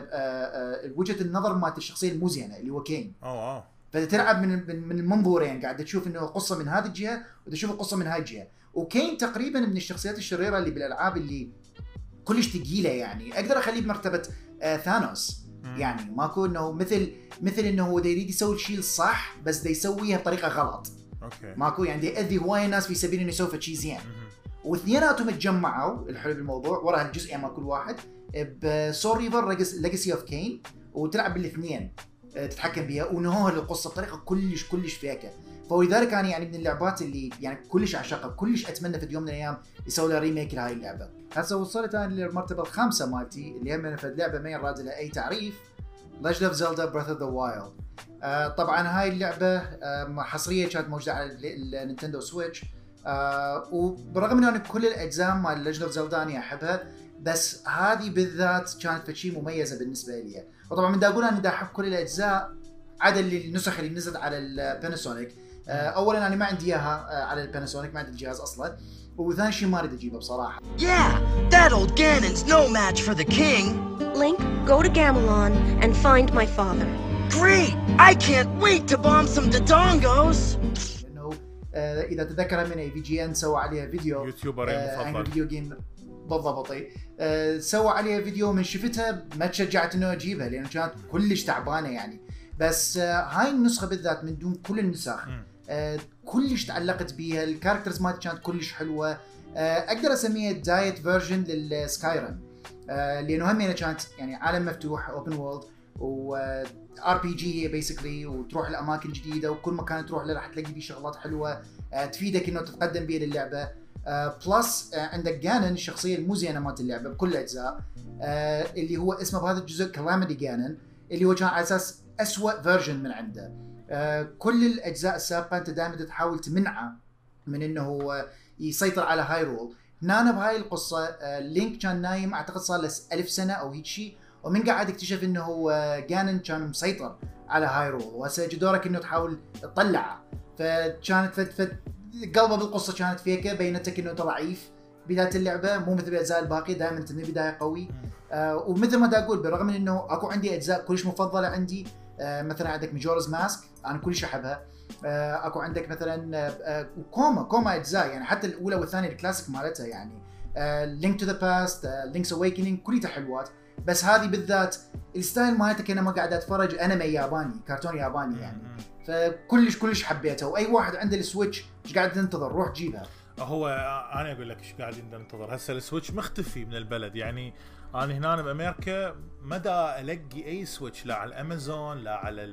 وجهه النظر مالت الشخصيه المو زينه اللي هو كين. فتلعب من المنظورين، قاعد تشوف انه قصه من هذه الجهه وتشوف القصه من هاي الجهه. وكين تقريبا من الشخصيات الشريره اللي بالالعاب اللي كلش ثقيله، يعني اقدر اخليه بمرتبه ثانوس. يعني ماكو انه مثل انه هو يريد يسوي شيء صح بس دا يسويها بطريقه غلط. ماكو يعني دا يأذي هواي ناس في سبيل انه يسوي شيء زين. واثنيناتهم تجمعوا الحلو بالموضوع ورا هالجزئين مال كل واحد بسول ريفر ليجاسي اوف كين، وتلعب بالاثنين تتحكم بها ونهوها للقصه بطريقه كلش فيكه. فلذلك انا يعني من اللعبات اللي يعني كلش اعشقها، كلش اتمنى في يوم من الايام يسوي لها ريميك لهاي اللعبه. هسه وصلت انا للمرتبه الخامسه مالتي اللي هم في لعبه ما يراد لها اي تعريف، Legend of Zelda Breath of the Wild. طبعا هاي اللعبه حصريه كانت موجوده على النينتندو سويتش، وبرغم انه انا كل الاجزاء مال Legend of Zelda اني احبها، بس هذه بالذات كانت شيء مميزه بالنسبه لي. وطبعا من دا اقول انا دا احب كل الاجزاء عدا النسخ اللي نزلت على الباناسونيك. اولا انا ما عندي اياها على الباناسونيك، ما عندي الجهاز اصلا، وثاني شيء ما اريد اجيبه بصراحه. Yeah, that old Ganon's no match for the king. Link, go to Gamelon and find my father. Great! I can't wait to bomb some Dodongos. انه اذا تذكر من اي في جي ان سوى عليها فيديو، يوتيوبر المفضل فيديو جيم بالضبط. سوى عليها فيديو، من شفتها ما تشجعت انه اجيبها لانه كانت كلش تعبانه يعني. بس هاي النسخه بالذات من دون كل النسخ كلش تعلقت بيها. الكاركترز مالت كانت كلش حلوه. اقدر اسميها دايت فيرجن للسكايرم، لانه هم كانت يعني عالم مفتوح اوبن وورلد و ار بي جي هي بيسكلي، وتروح لاماكن جديده وكل مكان تروح له راح تلاقي فيه شغلات حلوه تفيدك انه تتقدم بيها للعبه. بلس عندك جانن الشخصيه المو زينه مالت اللعبه بكل الاجزاء، اللي هو اسمه بهذا الجزء كلاميدي جانن، اللي هو كان على اساس اسوأ فيرجن من عنده. كل الاجزاء السابقه انت دائما تحاول تمنعه من انه هو يسيطر على هايرول. هنا بهاي القصه لينك كان نايم اعتقد صار له 1000 سنه او هيك شيء، ومن قاعد اكتشف انه هو جانن كان مسيطر على هايرول، وهسه دورك انه تحاول تطلعه. فكانت قلبه بالقصه كانت فيكه، بينتك انه ضعيف بدايه اللعبه مو مثل الاجزاء الباقيه، دائما انت من البدايه قوي. ومثل ما دا اقول بالرغم من انه اكو عندي اجزاء كلش مفضله عندي، مثلا عندك ميجورز ماسك انا كلش احبها. اكو عندك مثلا كوما اجزاء يعني حتى الاولى والثانيه الكلاسيك مالتها يعني لينك تو ذا باست، لينكس اويكنينج كلها حلوات. بس هذه بالذات الستايل مالتها كأنه ما قاعد اتفرج انمي ياباني، كرتون ياباني يعني. فكلش حبيتها، واي واحد عنده السويتش ايش قاعد تنتظر؟ روح جيبها. هو انا اقول لك ايش قاعدين ننتظر. هسه السويتش مختفي من البلد، يعني انا هنا بامريكا مدى الاقي اي سويتش لا على الامازون لا على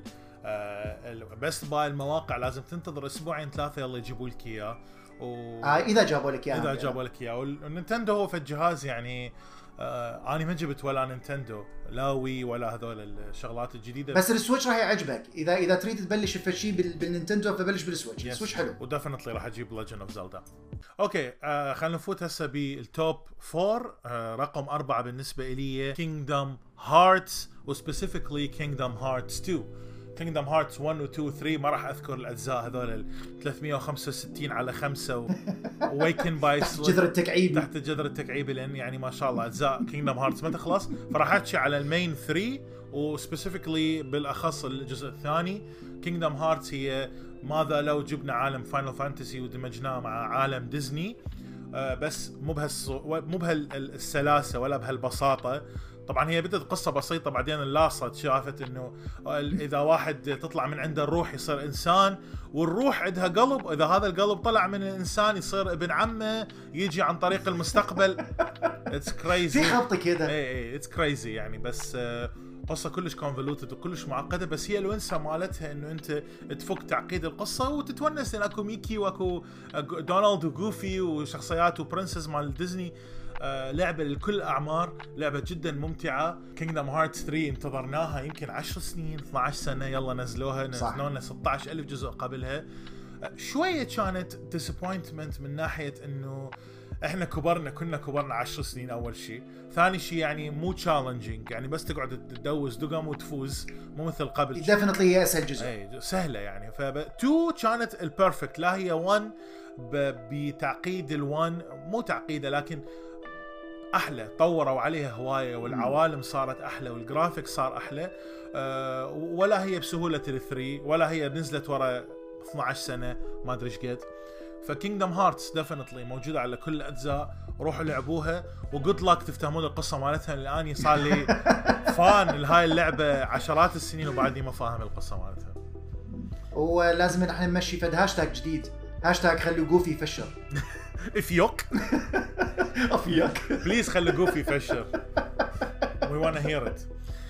بس باي المواقع، لازم تنتظر اسبوعين ثلاثه يلا يجيبوا لك اياه. اذا جابوا لك اياه، اذا جابوا لك اياه. والنينتندو هو في الجهاز يعني انا ما جبت ولا نينتندو لا وي ولا هذول الشغلات الجديده، بس السويتش راح يعجبك. اذا تريد تبلش في شيء بالنينتندو فبلش بالسويتش. السويتش حلو ودفنتلي راح اجيب ليجند اوف زلدا. اوكي خلينا نفوت هسه بالتوب 4. رقم 4 بالنسبه لي كينغدم هارتس، وسبيسيفيكلي كينغدم هارتس 2. كينغدم هارتس 1 و 2 و 3 ما راح اذكر الاجزاء هذول 365 على 5 وويكن باي جذر التكعيب، تحت جذر التكعيب، لان يعني ما شاء الله اجزاء كينغدم هارتس ما تخلص. فراح احكي على المين 3 وسبيسيفيكلي بالاخص الجزء الثاني. كينغدم هارتس هي ماذا لو جبنا عالم فاينل فانتسي ودمجناه مع عالم ديزني، بس مو بهالسلاسه ولا بهالبساطه. طبعا هي بدت قصة بسيطة، بعدين اللاصت شافت انه اذا واحد تطلع من عنده الروح يصير انسان، والروح عندها قلب، اذا هذا القلب طلع من الانسان يصير ابن عمه يجي عن طريق المستقبل. اتس كريزي في خبطة كده. اي اتس كريزي يعني. بس قصة كلش كونفولوتد وكلش معقدة، بس هي الونسة مالتها انه انت تفك تعقيد القصة وتتونس، لان اكو ميكي واكو دونالد وجوفي وشخصيات وبرنسز مال ديزني. لعبة لكل الأعمار، لعبة جدا ممتعة. Kingdom Hearts 3 انتظرناها يمكن 10 سنين 12 سنة، يلا نزلوها، نزلونا 16,000 جزء قبلها. شوية كانت disappointment من ناحية انه احنا كنا كبرنا 10 سنين اول شيء، ثاني شيء يعني مو تشالنجينج، يعني بس تقعد تدوز دقم وتفوز، مو مثل قبل. ديفنتلي هي اسهل جزء، اي سهله يعني. تو كانت البيرفكت، لا هي 1 بتعقيد ال1 مو تعقيده، لكن احلى، طوروا عليها هوايه والعوالم صارت احلى والجرافيك صار احلى. ولا هي بسهوله ال3، ولا هي نزلت ورا 12 سنه ما ادري ايش قد. فكينجدم هارتس ديفينتلي موجوده على كل الاجزاء، روحوا لعبوها وجود لك تفتهمون القصه مالتها. الان صار لي فان لهاي اللعبه عشرات السنين وبعدني ما فاهم القصه مالتها. ولازم نحن نمشي فد هاشتاج جديد، هاشتاج خلوا جوفي يفشر. افيوك افيوك بليز خلوا جوفي يفشر. وي وانا هير ات.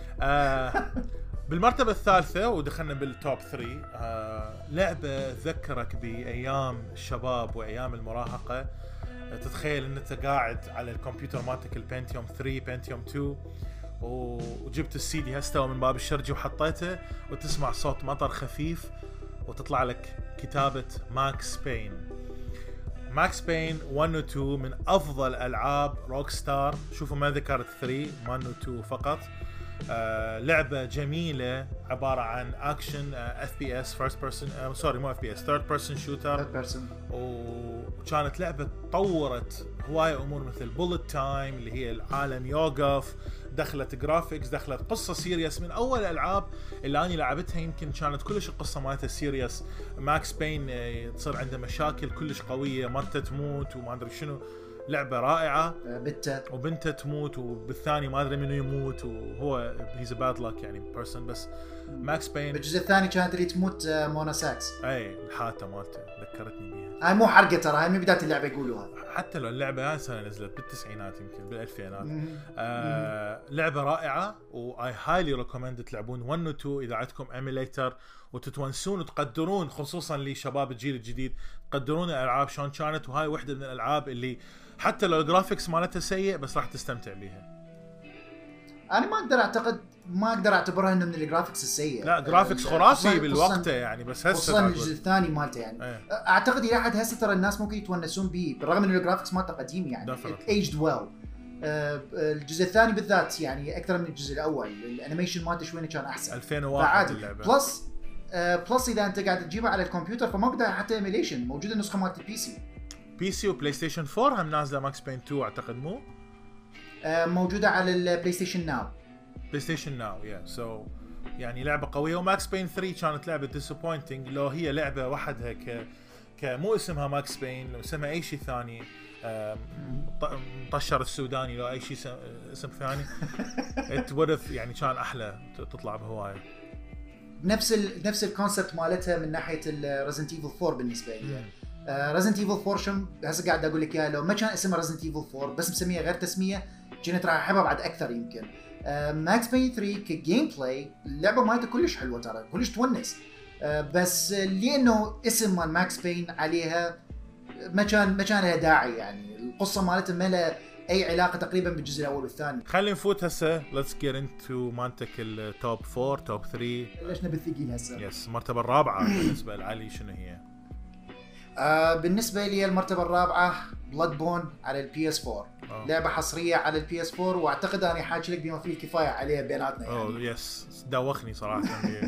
بالمرتبة الثالثة ودخلنا بالتوب 3، لعبة تذكرك بأيام الشباب وأيام المراهقة. تتخيل أن أنت قاعد على الكمبيوتر مالتك البنتيوم 3 بنتيوم 2 وجبت السي دي هستوى من باب الشرجي وحطيته، وتسمع صوت مطر خفيف وتطلع لك كتابة ماكس بين. ماكس بين 1 و 2 من أفضل ألعاب روك ستار. شوفوا ما ذكرت 3، 1 و 2 فقط. لعبة جميلة عبارة عن اكشن FPS first person سوري مو FPS third person shooter. وكانت لعبة طورت هواية امور مثل bullet time اللي هي العالم يوقف، دخلت جرافيكس، دخلت قصة سيريس. من اول الالعاب اللي انا لعبتها يمكن كانت كلش القصة مالتها سيريس. ماكس بين تصير عنده مشاكل كلش قوية، مرته تموت وما ادري شنو. لعبة رائعة. وبنته تموت وبالثاني ما ادري منو يموت، وهو هيز باد لك يعني بيرسون. بس ماكس بين بالجزء الثاني كانت اللي تموت مونا ساكس. اي الحاته مالته ذكرتني بيها. هاي مو حرقه ترى، هاي من بدايه اللعبه يقولوها. حتى لو اللعبه هاي سنه نزلت بالتسعينات يمكن بالالفينات. لعبه رائعه واي هايلي ريكومند تلعبون 1 و 2 اذا عندكم ايميليتر وتتونسون وتقدرون، خصوصا لشباب الجيل الجديد تقدرون الالعاب شلون كانت. وهاي وحده من الالعاب اللي حتى لو الجرافيكس مالتها سيء بس راح تستمتع بيها. انا ما اقدر اعتبرها انه من الجرافيكس السيء. لا جرافيكس خرافي بالوقت يعني، بس هسه خصوصا الجزء الثاني مالته يعني اعتقد الى حد هسه ترى الناس ممكن يتونسون به بالرغم من الجرافيكس مالته قديم يعني ايجد ويل. الجزء الثاني بالذات يعني اكثر من الجزء الاول، الانيميشن مالته شوي كان احسن 2001 اللعبه. بلس اذا انت قاعد تجيبها على الكمبيوتر فما قدر حتى ايميليشن موجوده النسخه مالت البي سي وبلاي ستيشن 4 هم نازله ماكس بين 2 اعتقد مو موجوده على البلاي ستيشن ناو يا سو يعني لعبه قويه. وماكس بين 3 كانت لعبه ديسابوينتنج لو هي لعبه وحدها مو اسمها ماكس بين، لو اسمها اي شيء ثاني، مطشر السوداني لو اي شيء اسم ثاني اتورث يعني كان احلى تطلع بهوايه. نفس الكونسبت مالتها من ناحيه الريزنت ايفل 4 بالنسبه لي. ريزنت ايفل 4 شو هسه قاعد اقول لك اياها، لو ما كان اسمها ريزنت ايفل 4 بس مسميها غير تسميه كنت راح احبها بعد اكثر يمكن. ماكس بين 3 كجيم بلاي اللعبه مالتها كلش حلوه ترى، كلش تونس. بس لانه اسم مال ماكس بين عليها ما كان لها داعي يعني. القصه مالتها ما لها اي علاقه تقريبا بالجزء الاول والثاني. خلينا نفوت هسه ليتس جيت انتو مالتك التوب 4 توب 3. ليش بالثقيل هسه؟ يس المرتبه الرابعه بالنسبه لعلي شنو هي؟ بالنسبه لي المرتبه الرابعه بلاد بون على البي اس 4. لعبه حصريه على البي اس 4 واعتقد اني حاجي لك بما فيه الكفايه عليها بيناتنا يعني. يس دوخني صراحه.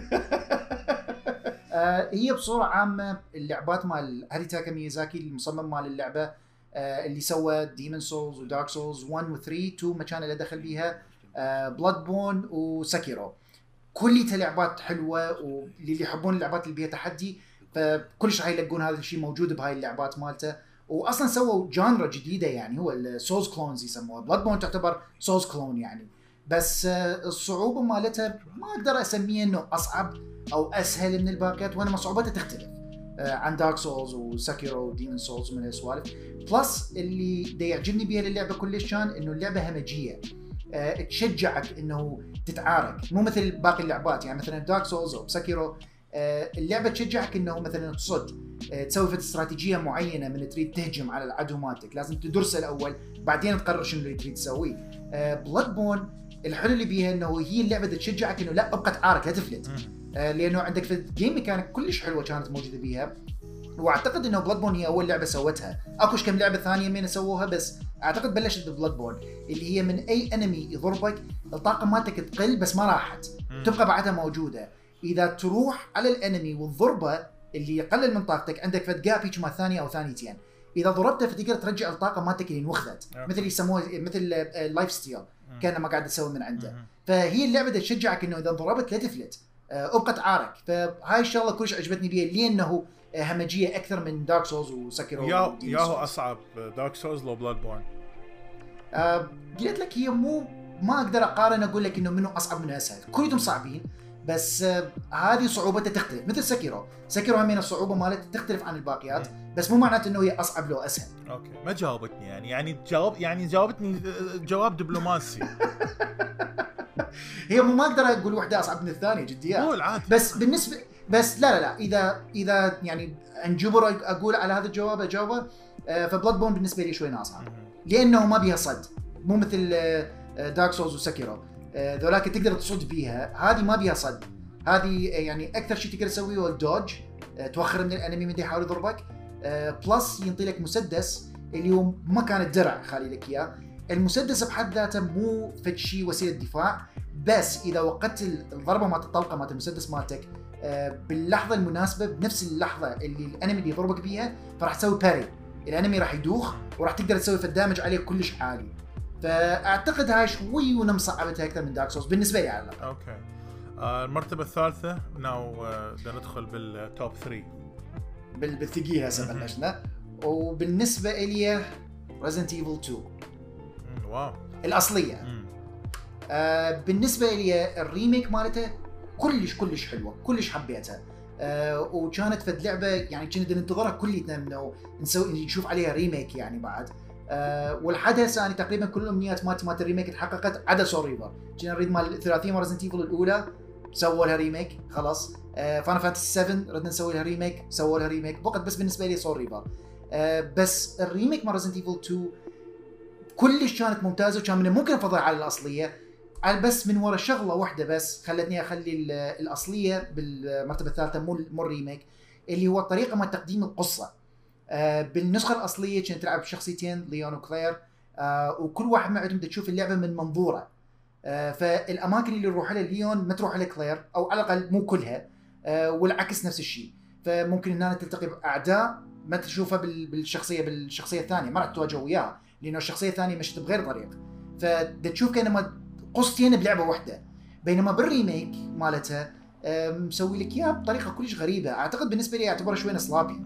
هي بصوره عامه اللعبات مال هيديتاكا ميازاكي المصمم مال اللعبه اللي سوى ديمون سولز ودارك سولز 1 و 3 2 مكان اللي دخل بيها بلاد بون وساكيرو، كلها لعبات حلوه واللي يحبون اللعبات اللي بيها تحدي فكلش راح يلقون هذا الشيء موجود بهاي اللعبات مالته. واصلا سووا جانرا جديده يعني هو السولز كلونز يسموها. بلاد بون تعتبر سولز كلون يعني، بس الصعوبه مالتها ما اقدر اسميها انه اصعب او اسهل من الباقيات، وانما صعوبتها تختلف عن دارك سولز وساكيرو وديمون سولز ومن هالسوالف. بلس اللي دا يعجبني بها اللعبه كلش كان انه اللعبه همجيه، تشجعك انه تتعارك، مو مثل باقي اللعبات. يعني مثلا دارك سولز او ساكيرو اللعبه تشجعك انه مثلا تصد، تسوي فت استراتيجيه معينه من تريد تهجم على العدو مالتك، لازم تدرسه الاول بعدين تقرر شنو اللي تريد تسويه. بلاد بون الحلو اللي بيها انه هي اللعبه تشجعك انه لا ابقى تعارك لا تفلت، لانه عندك في الجيم ميكانيك كلش حلوه كانت موجوده بيها. واعتقد انه بلاد بون هي اول لعبه سوتها، اكوش كم لعبه ثانيه من سووها، بس اعتقد بلشت ببلاد بون اللي هي من اي انمي يضربك الطاقه مالتك تقل بس ما راحت، تبقى بعدها موجوده. اذا تروح على الانمي والضربه اللي يقلل من طاقتك، عندك فد جاب هيك مع ثانيه او ثانيتين، اذا ضربته فتقدر ترجع الطاقه مالتك اللي انوخذت، مثل يسموها مثل لايف ستيل كان ما قاعد تسوي من عنده. فهي اللعبه تشجعك انه اذا ضربت لا تفلت، ابقى تعارك. فهاي الشغله كلش عجبتني بيها، لانه همجيه اكثر من دارك سولز وساكيرو. ياهو اصعب دارك سولز لو بلاد بورن؟ قلت لك هي ما اقدر اقارن اقول لك انه منو اصعب منو اسهل، كلهم صعبين، بس هذه صعوبتها تختلف. مثل ساكيرو همين الصعوبه مالتها تختلف عن الباقيات، بس مو معناته انه هي اصعب لو اسهل. اوكي ما جاوبتني يعني جاوبتني جواب دبلوماسي. هي ما اقدر اقول واحده اصعب من الثانيه جديات، هو العادي. بس بالنسبه لا اذا يعني انجبر اقول على هذا الجواب اجاوبه، فبلاد بون بالنسبه لي شوي اصعب، لانه ما بيها صد، مو مثل دارك سولز وساكيرو ذولاك تقدر تصد بيها، هذه ما بيها صد. هذه يعني اكثر شيء تقدر تسويه هو الدوج، توخر من الانمي من يحاول يضربك، بلس ينطي لك مسدس اللي هو ما كان الدرع خالي لك اياه. المسدس بحد ذاته مو فد شيء وسيله دفاع، بس اذا وقت الضربه مالت الطلقه مالت المسدس مالتك باللحظه المناسبه، بنفس اللحظه اللي الانمي اللي يضربك بيها، فراح تسوي باري، الانمي راح يدوخ وراح تقدر تسوي فالدامج عليه كلش عالي. فاعتقد هاي شوي ونمصعبتها اكثر من دارك سولز بالنسبه لي على الاقل. اوكي المرتبه الثالثه بدنا ندخل بالتوب 3 بالثقيل هسه بلشنا. وبالنسبه لي ريزنت ايفل 2 واو الاصليه. بالنسبه لي الريميك مالتها كلش حلوه، كلش حبيتها. وكانت فد لعبه يعني كنا ننتظرها كليتنا انه نشوف عليها ريميك يعني بعد. والحدث يعني تقريبا كل الامنيات مالت الريميك تحققت عدا سول ريفر. كنا نريد مال الثلاثيه مال ريزنت ايفل الاولى، سووا لها ريميك خلاص. فانا فانتسي 7 ردنا نسوي لها ريميك، سووا لها ريميك فقط. بس بالنسبه لي سول ريفر بس الريميك مال ريزنت ايفل 2 كلش كانت ممتازه، وكان من ممكن افضل على الاصليه، بس من ورا شغله واحده بس خلتني اخلي الاصليه بالمرتبه الثالثه مو الريميك، اللي هو الطريقه مال تقديم القصه. بالنسخه الاصليه كنت تلعب بشخصيتين ليون وكلير، وكل واحد منهم تشوف اللعبه من منظوره. فالاماكن اللي نروح لها ليون ما تروح لها كلير، او على الاقل مو كلها، والعكس نفس الشيء. فممكن ان انت تلتقي باعداء ما تشوفها بالشخصيه الثانيه، ما راح تواجه وياها لانه الشخصيه الثانيه مشت بغير طريق. فتشوف كانما قصتين بلعبه واحده. بينما بالريميك مالتها مسوي لك اياها بطريقه كلش غريبه. اعتقد بالنسبه لي اعتبره شوي نصلابي،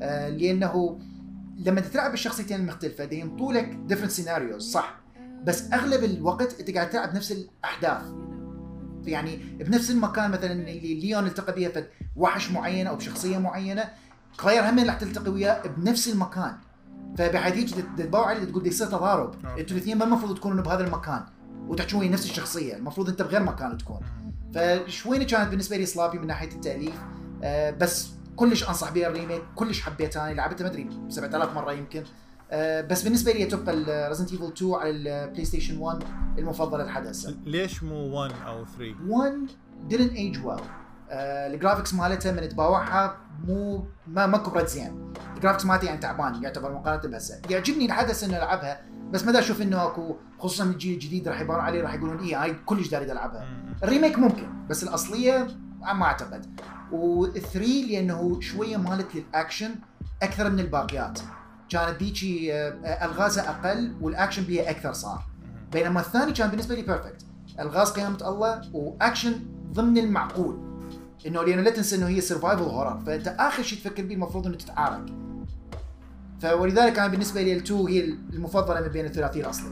لانه لما تلعب بالشخصيتين المختلفه دي ينطوا لك ديفرنت سيناريوز صح، بس اغلب الوقت انت قاعد تلعب نفس الاحداث، يعني بنفس المكان. مثلا اللي ليون التقى بيها في وحش معين او بشخصيه معينه، كلاير هم راح تلتقي وياه بنفس المكان. فبحيث هيك تتباوع عليه تقول يصير تضارب، انتوا الاثنين ما المفروض تكونوا بهذا المكان وتحكوا نفس الشخصيه، المفروض انت بغير مكان تكون. فشوي كانت بالنسبه لي صلابي من ناحيه التاليف. بس كلش انصح بها الريميك، كلش حبيتها. انا لعبتها ما ادري 7000 مره يمكن. بس بالنسبه لي تبقى ريزنت ايفل 2 على البلاي ستيشن 1 المفضله لحد هسه. ليش مو 1 او 3؟ 1 didn't age well. الجرافيكس مالتها من تباوعها ما كبرت زين. الجرافيكس مالتها يعني تعبان يعتبر مقارنه بهسه. يعجبني الحدث انه العبها، بس ما دا اشوف انه اكو خصوصا من الجيل الجديد راح يبان عليه راح يقولون هاي كلش داري العبها. الريميك ممكن، بس الاصليه ما اعتقد. و3 لانه شويه مالت للاكشن اكثر من الباقيات، كانت ذيك الغازها اقل والاكشن بيها اكثر صار. بينما الثاني كان بالنسبه لي بيرفكت، الغاز قيامه الله واكشن ضمن المعقول، انه لانه لا تنسى انه هي سرفايفل هورر، فانت اخر شيء تفكر به المفروض انه تتعارك. فولذلك كان بالنسبه لي ال2 هي المفضله من بين الثلاثيه الاصليه. يعني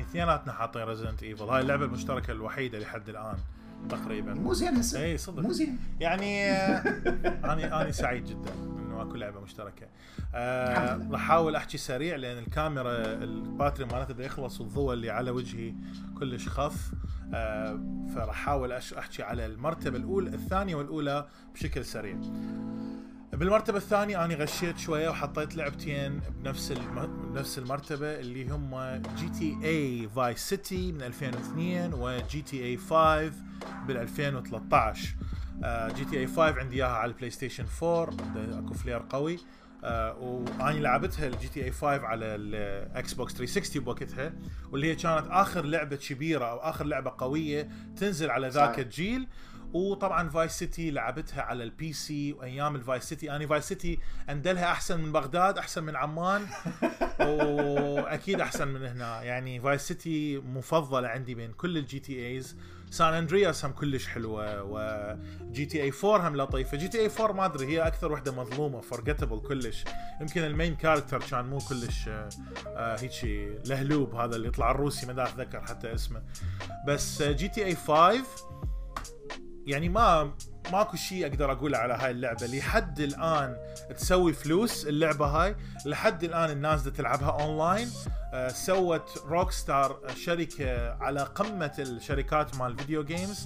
اثنيناتنا حاطين ريزيدنت ايفل، هاي اللعبه المشتركه الوحيده لحد الان تقريبا. مو زين هسه. اي صدق مو زين يعني. انا سعيد جدا انه اكو لعبه مشتركه. راح احاول احكي سريع لان الكاميرا الباتري مالتها بده يخلص والضوء اللي على وجهي كلش خف. فراح احاول احكي على المرتبه الاولى الثانيه والاولى بشكل سريع. بالمرتبه الثانيه انا غشيت شويه وحطيت لعبتين بنفس المرتبه اللي هم جي تي اي فايس سيتي من 2002 وجي تي اي 5 بال 2013. جي تي اي 5 عندي اياها على البلاي ستيشن 4، اكو فلير قوي. واني لعبتها الجي تي اي 5 على الاكس بوكس 360 بوقتها، واللي هي كانت اخر لعبه كبيره او اخر لعبه قويه تنزل على ذاك الجيل. وطبعا فايس سيتي لعبتها على البي سي، وايام الفايس سيتي اني فايس سيتي اندلها احسن من بغداد، احسن من عمان، واكيد احسن من هنا. يعني فايس سيتي مفضله عندي بين كل الجي تي ايز. سان اندرياس هم كلش حلوه، وجي تي اي 4 هم لطيفه. جي تي اي 4 ما ادري هي اكثر وحده مظلومه، فورجيتابل كلش. يمكن المين كاركتر كان مو كلش هيك لهلوب، هذا اللي يطلع الروسي ما اتذكر حتى اسمه. بس جي تي اي 5 يعني ماكو شيء اقدر اقوله على هاي اللعبه. لحد الان تسوي فلوس اللعبه هاي، لحد الان الناس دا تلعبها اونلاين. سوت روك ستار شركه على قمه الشركات مال الفيديو جيمز،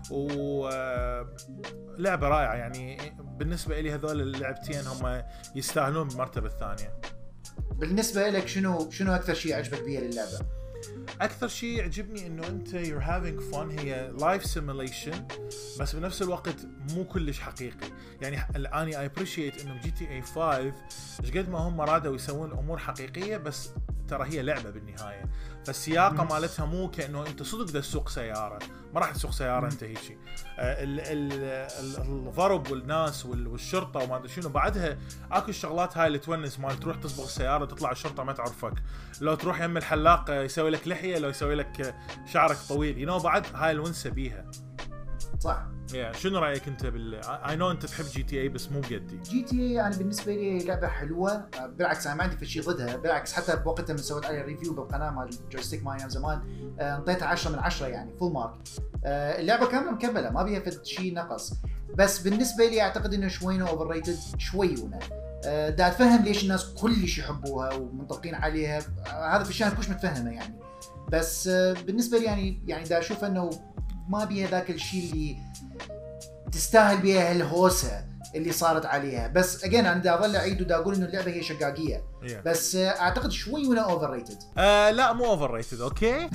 ولعبه رائعه. يعني بالنسبه لي هذول اللعبتين هم يستاهلون بالمرتبه الثانيه. بالنسبه لك شنو اكثر شيء عجبك بيها اللعبه؟ اكثر شيء عجبني انه انت you're having fun. هي لايف سيميليشن بس بنفس الوقت مو كلش حقيقي. يعني اني اي ابريشيت انه جي تي اي 5 ايش قد ما هم رادوا يسوون امور حقيقيه، بس ترى هي لعبه بالنهايه. فالسياقه مالتها مو كانه انت صدق بدك تسوق سياره، ما راح تسوق سياره انت هيك. الضرب والناس والشرطه وما ادري شنو. بعدها اكو الشغلات هاي اللي تونس، مال تروح تصبغ السياره وتطلع الشرطه ما تعرفك، لو تروح يم الحلاق يسوي لك لحيه، لو يسوي لك شعرك طويل بعد هاي الونسه بيها. صح. شنو رايك انت اي نو انت تحب جي تي اي بس مو بقدي. جي تي اي يعني بالنسبه لي لعبه حلوه، بالعكس انا ما عندي شيء ضدها، بالعكس حتى بوقتها من سويت عليها ريفيو بالقناه مال جويستيك مال ايام زمان، انطيتها 10 من 10 يعني فول مارك. اللعبه كامله مكمله ما بيها شيء نقص، بس بالنسبه لي اعتقد انه شوينا اوفر ريتد شويونه. دا اتفهم ليش الناس كلش يحبوها ومنطلقين عليها، هذا في الشان كلش متفهمه يعني. بس بالنسبه لي يعني دا اشوف انه ما بيها ذاك الشيء اللي تستاهل بيها الهوسه اللي صارت عليها. بس اجين انا دا اظل اعيد ودا اقول انه اللعبه هي شقاقيه، بس اعتقد شوي ولا اوفر ريتد. لا مو اوفر ريتد. اوكي.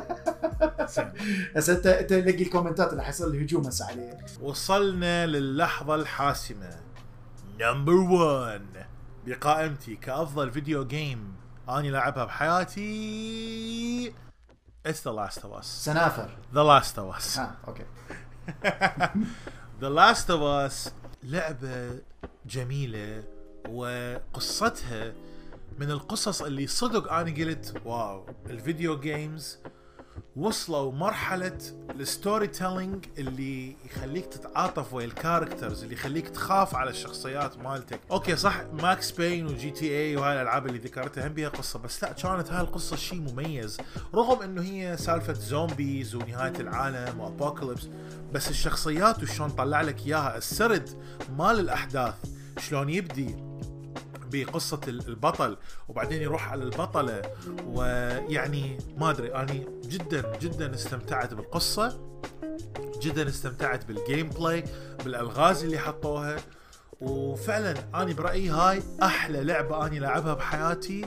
هسه انت تلاقي الكومنتات اللي حيصير الهجوم هسه عليه. وصلنا للحظه الحاسمه، نمبر 1 بقائمتي كافضل فيديو جيم اني لعبها بحياتي. It's The Last of Us. سنافر. The Last of Us. اوكي. The Last of Us لعبة جميلة، وقصتها من القصص اللي صدق أنا قلت واو. الفيديو جيمز وصلوا مرحلة الستوري تيلينج اللي يخليك تتعاطف ويا الكاركترز، اللي يخليك تخاف على الشخصيات مالتك. اوكي صح، ماكس بين وجي تي اي وهاي الالعاب اللي ذكرتها هم بيها قصة، بس لا كانت هاي القصة شيء مميز. رغم انه هي سالفة زومبيز ونهاية العالم وابوكاليبس، بس الشخصيات وشون طلع لك اياها، السرد مال الاحداث شلون يبدي بقصة البطل وبعدين يروح على البطلة. ويعني ما أدري، أنا جدا استمتعت بالقصة، جدا استمتعت بالجيم بلاي، بالألغاز اللي حطوها. وفعلا أنا برأيي هاي أحلى لعبة أنا لعبها بحياتي.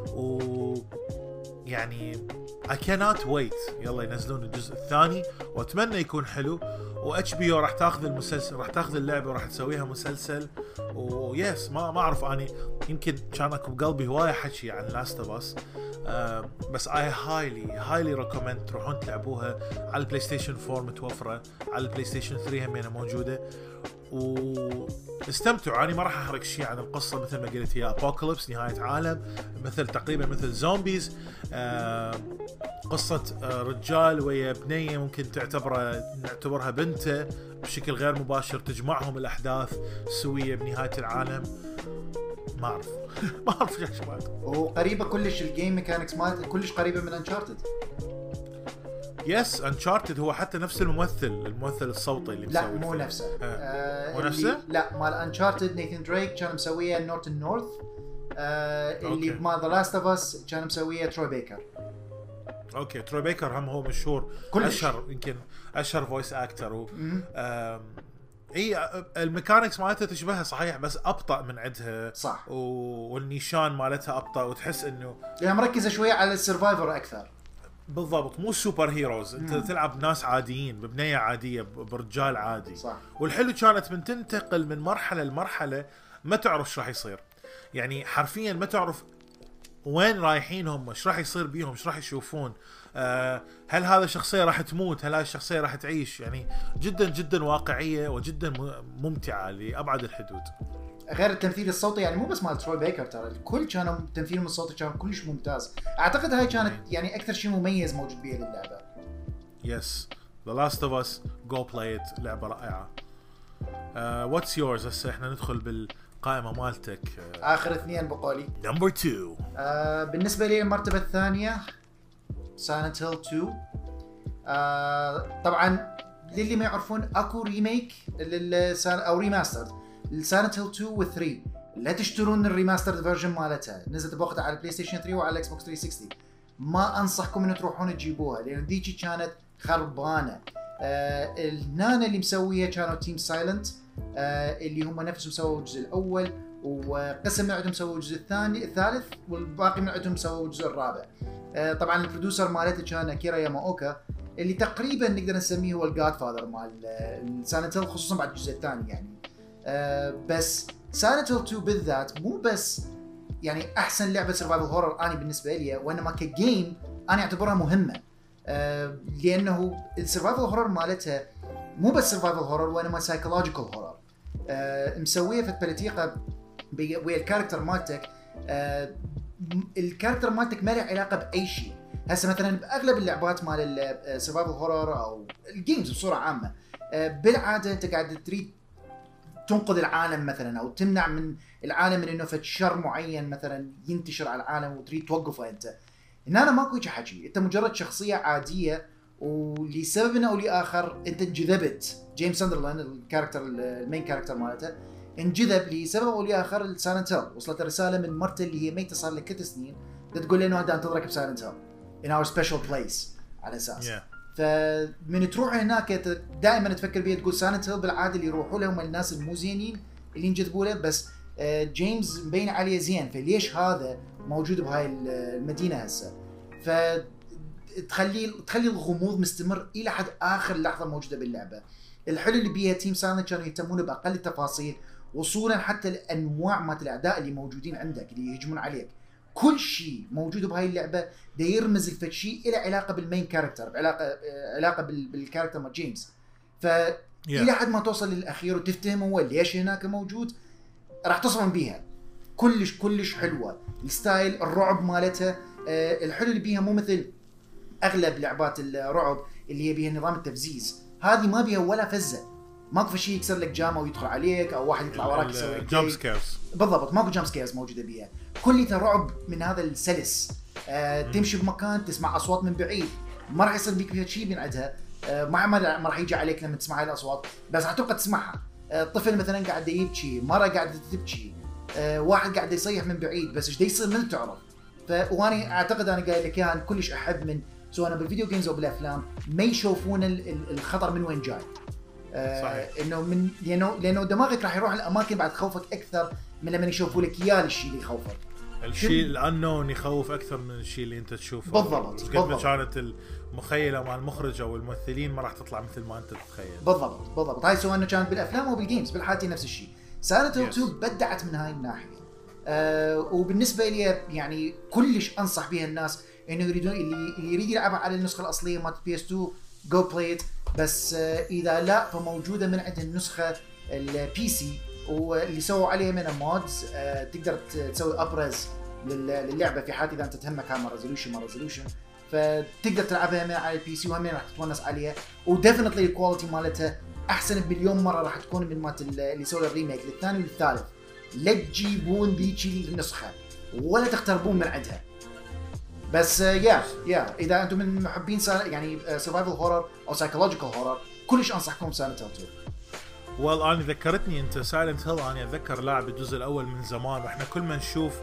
يعني I cannot wait يلا ينزلون الجزء الثاني، وأتمنى يكون حلو. واتش بي او راح تاخذ المسلسل، راح تاخذ اللعبه وراح تسويها مسلسل. ويس ما اعرف، اني يمكن كان اكو بقلبي هوايه حكي عن لاست اوف اس، بس اي هايلي ريكومند تروحون تلعبوها على البلاي ستيشن 4 متوفره، على البلاي ستيشن 3 هم موجوده، واستمتعوا. أنا ما راح أحرق شيء عن القصة، مثل ما قلت هي أبوكاليبس، نهاية عالم، تقريبا مثل زومبيز. قصة رجال ويا بنية ممكن نعتبرها بنته بشكل غير مباشر، تجمعهم الأحداث سوية بنهاية العالم. ما اعرف ما اعرف يا شباب. وقريبه كلش الجيم ميكانكس مالته كلش قريبه من انشارتد. يس انشارتد هو حتى نفس الممثل الصوتي اللي لا مسوي مو الفيلم. نفسه. مو نفسه؟ لا مال انشارتد نيثن دريك كان مسويه نورتن نورث. اللي أوكي. مال ذا لاست اوف اس كان مسويه تروي بيكر. اوكي تروي بيكر هم هو مشهور كلش. اشهر يمكن اشهر فويس اكتر اي الميكانكس مالتها تشبهها صحيح بس ابطا من عندها صح. والنيشان مالتها ابطا وتحس انه يعني مركزه شويه على السرفايفر اكثر. بالضبط مو سوبر هيروز، انت تلعب ناس عاديين ببنيه عاديه برجال عادي. صح. والحلو كانت من تنتقل من مرحله لمرحله ما تعرف ايش راح يصير، يعني حرفيا ما تعرف وين رايحين هم، ايش راح يصير بيهم، ايش راح يشوفون، هل هذا الشخصيه راح تموت، هل هذه الشخصيه راح تعيش. يعني جدا جدا واقعيه وجدا ممتعه لابعد الحدود. غير التمثيل الصوتي يعني مو بس مال تروي بيكر، ترى الكل كانوا تمثيلهم الصوتي كان كلش ممتاز. اعتقد هاي كانت يعني اكثر شيء مميز موجود بيه للعبه. يس ذا لاست اوف اس جو بلاي ات، لعبه رائعه. واتس يورز؟ هسه احنا ندخل بالقائمه مالتك. اخر اثنين بقولي. نمبر 2. بالنسبه لي المرتبه الثانيه سايلنت هيل 2. طبعا للي ما يعرفون اكو ريميك او ريماستر لسايلنت هيل 2 و 3. لا تشترون الريماستر فيرجن مالتها، نزلت بوقتها على البلاي ستيشن 3 وعلى الاكس بوكس 360. ما انصحكم ان تروحون تجيبوها لان ذيك كانت خربانه. النانا اللي مسويها كانوا تيم سايلنت، اللي هم نفسهم سووا الجزء الاول، وقسم من عندهم سووا الجزء الثالث، والباقي من عندهم سووا الجزء الرابع. طبعا البرودوسر مالته كان اكيرا ياماوكا، اللي تقريبا نقدر نسميه هو الجاد فاذر مال سايلنت هيل، خصوصا بعد الجزء الثاني يعني. بس سايلنت هيل 2 بالذات مو بس يعني احسن لعبه سرفايفل هورر اني بالنسبه لي، وانما كجيم انا اعتبرها مهمه. لانه السرفايفل هورر مالتها مو بس سرفايفل هورر وانما سايكولوجيكال هورر. مسويه في البوليتيقه ويا الكاركتر مالتك. الكاركتر مالتك ما له علاقه باي شيء. هسه مثلا باغلب اللعبات مال السرفايفل هورر او الجيمز بصوره عامه، بالعاده انت قاعد تريد تنقذ العالم مثلا، او تمنع من العالم من انه فد شر معين مثلا ينتشر على العالم وتريد توقفه انت. هنا ماكو هيك حكي، انت مجرد شخصيه عاديه ولسبب او لاخر انت انجذبت. جيمس ساندرلاند الكاركتر المين كاركتر مالته انجذب لسبب او لاخر لسايلنت هيل. وصلت الرساله من مرته اللي هي ميته صار لها 3 سنين تقول له انه هذا انتظرك بسايلنت هيل in our special place على اساس. فمن تروح هناك دائما تفكر بيه تقول سايلنت هيل بالعاده اللي يروحوا لهم الناس المو زينين اللي ينجذبوا له، بس جيمس مبين عليه زين، فليش هذا موجود بهاي المدينه هسه. فتخلي الغموض مستمر الى حد اخر لحظه موجوده باللعبه. الحلو اللي بيها تيم سايلنت كانوا يهتمون باقل التفاصيل، وصولا حتى الانواع مالت الاعداء اللي موجودين عندك اللي يهجمون عليك. كل شيء موجود بهاي اللعبه ده يرمز لفد شيء له علاقه بالمين كاركتر، علاقه بالكاركتر مال جيمس. الى حد ما توصل للاخير وتفتهم هو ليش هناك موجود، راح تصمم بيها. كلش حلوه الستايل، الرعب مالتها. الحلو اللي بيها مو مثل اغلب لعبات الرعب اللي هي بيها نظام التفزيز، هذه ما بيها ولا فزه. ماكو شيء يكسر لك جامه ويدخل عليك او واحد يطلع وراك يسوي لك جامب سكيرز. بالضبط، ماكو جامب سكيرز موجوده بيها، كلها رعب من هذا السلس. تمشي بمكان تسمع اصوات من بعيد، ما راح يصير بيك شيء من عندها. ما راح يجي عليك لما تسمع هاي الاصوات، بس راح تبقى تسمعها. طفل مثلا قاعد يبكي، مره قاعده تبكي، واحد قاعد يصيح من بعيد، بس ايش دا يصير ما تعرف. واني اعتقد انا قايل لك اياها، كلش احب من سواء بالفيديو جيمز او بالافلام ما يشوفون الخطر من وين جاي. انه من لانه دماغك راح يروح الاماكن بعد خوفك اكثر من لما يشوفوا لك اياه الشيء اللي يخوفك. الشيء الانون يخوف اكثر من الشيء اللي انت تشوفه. بالضبط. قد ما كانت المخيله مع المخرج او الممثلين ما راح تطلع مثل ما انت تتخيل. بالضبط. هاي سواء انه كانت بالافلام او بالجيمز، بالحالتين نفس الشيء. سايلنت هيل 2 بدعت من هاي الناحيه. وبالنسبه لي يعني كلش انصح بها الناس انه يريدون اللي يريد يلعبها على النسخه الاصليه مالت PS2 جو بلاي ات. بس اذا لا فموجوده من عند النسخه البي سي، واللي سووا عليها من مودز. تقدر تسوي ابرز للعبه في حال اذا انت تهمك هاي ريزولوشن، فتقدر تلعبها من على البي سي وهمين راح تتونس عليها. وديفنتلي الكواليتي مالتها احسن بمليون مره راح تكون من مالت اللي سووا الريميك للثاني والثالث. لا تجيبون ذيك النسخه ولا تقتربون من عندها. بس يا اذا انتم من محبين يعني سرفايفل هورر او سايكولوجيكال هورر كلش انصحكم سايلنت هيل 2. والله انا ذكرتني انت سايلنت هيل، انا اتذكر لاعب الجزء الاول من زمان، واحنا كل ما نشوف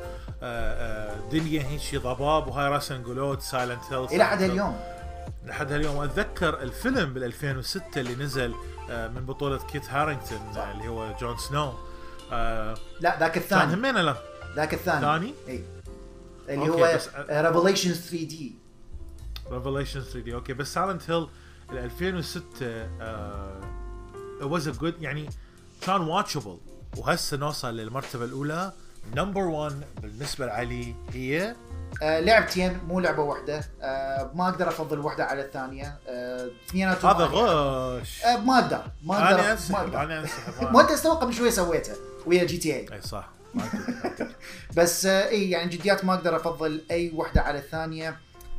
دنيا هيك ضباب وهاي راسا نقولوا سايلنت هيل الى حد اليوم. لحد اليوم. اتذكر الفيلم بال 2006 اللي نزل من بطولة كيت هارينغتون اللي هو جون سنو. لا ذاك الثاني. كان همين لا ذاك الثاني. ثاني؟ اي اللي هو ريفيليشنز 3 دي. ريفيليشنز 3 دي اوكي. بس سايلنت هيل 2006 it was a good يعني كان واتشبل، وهسه نوصل للمرتبة الأولى نمبر 1 بالنسبة لعلي هي لعبتين مو لعبة واحدة. ما أقدر أفضل واحدة على الثانية. اثنيناتهم هذا غش. ما أقدر أنا أنسحب. ما أنت استوى قبل شوي سويته ويا جي تي اي. أي صح. بس إيه يعني جديات ما أقدر أفضل أي واحدة على الثانية.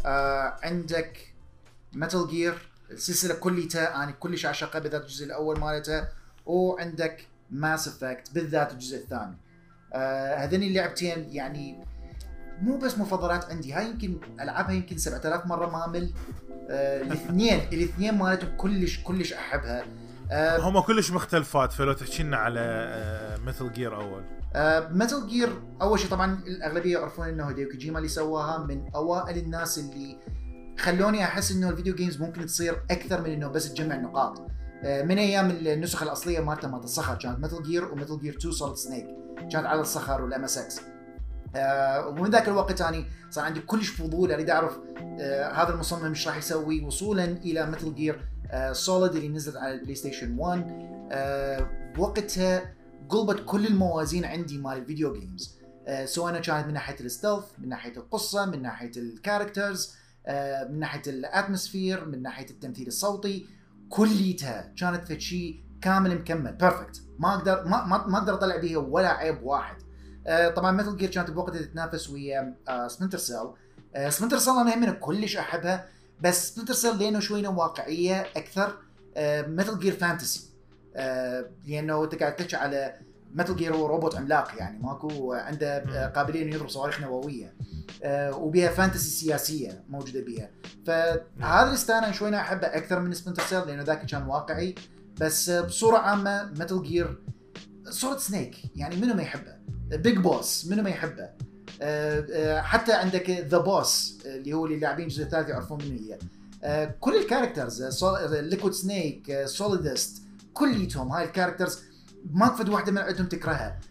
عندك ميتال جير السلسلة كليتها أنا كلش أعشقها بالذات الجزء الأول مالتها، وعندك ماس افكت بالذات الجزء الثاني. هذين اللعبتين يعني مو بس مفضلات عندي، هاي يمكن ألعبها يمكن 7000 مرة ما أمل. الاثنين مالتهم كلش أحبها. هم كلش مختلفات. فلو تحكي لنا على ميتال جير أول. ميتال جير أول شيء طبعا الأغلبية يعرفون إنه هيديو كوجيما اللي سواها، من أوائل الناس اللي خلوني أحس إنه الفيديو جيمز ممكن تصير أكثر من إنه بس تجمع نقاط. من أيام النسخة الأصلية مالتها مالت الصخر كانت ميتال جير وميتال جير 2 سوليد سنيك كانت على الصخر والام اس اكس. ومن ذاك الوقت أنا صار عندي كلش فضول أريد أعرف هذا المصمم إيش راح يسوي، وصولا إلى ميتال جير سوليد اللي نزلت على البلاي ستيشن 1. بوقتها قلبت كل الموازين عندي مال الفيديو جيمز، سواء كانت من ناحية الستيلث، من ناحية القصة، من ناحية الكاركترز، من ناحية الاتموسفير، من ناحية التمثيل الصوتي، كليتها كانت في شيء كامل مكمل بيرفكت. ما اقدر اطلع بيها ولا عيب واحد. طبعا ميتال جير كانت بوقتها تتنافس ويا سبلنتر سيل. سبلنتر سيل انا همين كلش احبها، بس سبلنتر سيل لانه شويه واقعيه اكثر. ميتال جير فانتسي، لانه انت قاعد تحكي على ميتال جير هو روبوت عملاق يعني ماكو عنده قابليه انه يضرب صواريخ نوويه، وبها فانتسي سياسيه موجوده بها. فهذا الستايل شوي انا احبه اكثر من سبلنتر سيل لانه ذاك كان واقعي. بس بصوره عامه ميتال جير سوليد سنيك يعني منو ما يحبه، بيج بوس منو ما يحبه. حتى عندك ذا بوس اللي هو اللي لاعبين الجزء الثالث يعرفون منو هي. كل الكاركترز ليكويد سنيك سوليدست كليتهم هاي الكاركترز ما فد واحده من عندهم تكرهها.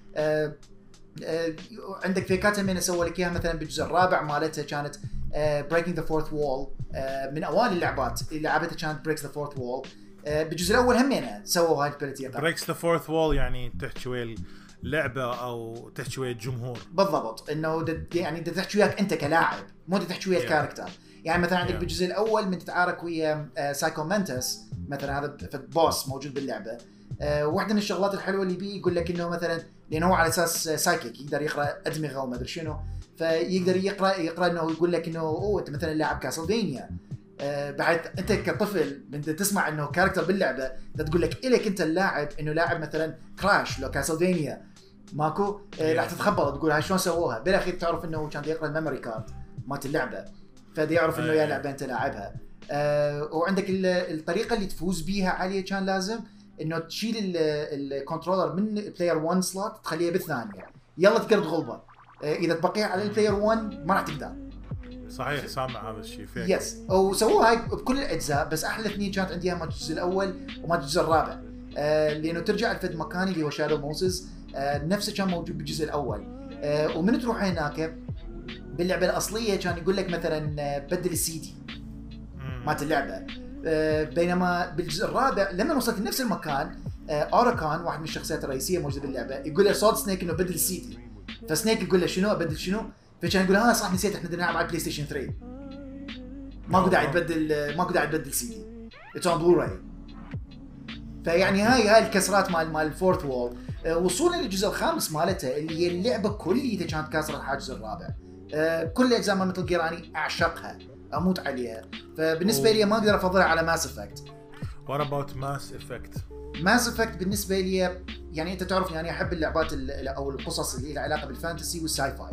عندك فيكات من سووا لك اياها مثلا بالجزء الرابع مالتها كانت breaking the fourth wall. من اوائل اللعبات اللي لعبتها كانت breaks the fourth wall. بالجزء الاول همينه سووا هاي البوليتيقه breaks the fourth wall يعني تحكي ويا اللعبه او تحكي ويا الجمهور. بالضبط انه يعني تحكي وياك انت كلاعب مو تحكي ويا الكاركتر. يعني مثلا عندك بالجزء الاول من تتعارك ويا سايكو مانتس مثلا، هذا بوس موجود باللعبه. واحدة من الشغلات الحلوة اللي بيه يقول لك إنه مثلاً لأنه هو على أساس سايكيك يقدر يقرأ أدمغة وما أدري شنو، فيقدر يقرأ إنه يقول لك إنه أنت مثلاً لاعب كاسلفينيا. بحيث أنت كطفل أنت تسمع إنه كاركتر باللعبة تقول لك إلك أنت اللاعب إنه لاعب مثلاً كراش لو كاسلفينيا ماكو راح تتخبط تقول هاي شلون سووها. بالأخير تعرف إنه كان يقرأ الميموري كارد مالت اللعبة، فدي يعرف إنه يا لعبة أنت لاعبها. وعندك الطريقة اللي تفوز بيها عالية كان لازم انه تشيل الكنترولر من بلاير 1 سلوت تخليه بالثانيه، يلا تقرد غلبه. اذا تبقيها على البلاير 1 ما راح تقدر. صحيح سامع هذا الشيء فيك. يس وسووها هاي بكل الاجزاء، بس احلى اثنين كانت عندي ما الجزء الاول وما الجزء الرابع. لانه ترجع لفد مكان اللي هو شادو موسز نفسه كان موجود بالجزء الاول. ومن تروح هناك باللعبه الاصليه كان يقول لك مثلا بدل السي دي مالت اللعبه. بينما بالجزء الرابع لما وصلت لنفس المكان اوراكان واحد من الشخصيات الرئيسيه موجوده باللعبه يقول له صوت سنيك انه بدل السيدي، فسنيك يقول له شنو ابدل شنو، فكان يقول ها صح نسيت احنا بدنا نلعب على البلاي ستيشن 3 ماكو داعي تبدل سيدي اتس اون بلوراي. فيعني هاي الكسرات مال الفورث وول. وصولا للجزء الخامس مالته اللي هي اللعبه كليتها كانت كاسره الحاجز الرابع. كل اجزاء مال ميتال جير اني اعشقها اموت عليها، فبالنسبه لي ما اقدر افضلها على ماس افكت. What about Mass Effect؟ ماس افكت بالنسبه لي يعني انت تعرف يعني احب اللعبات او القصص اللي لها علاقه بالفانتسي والساي فاي.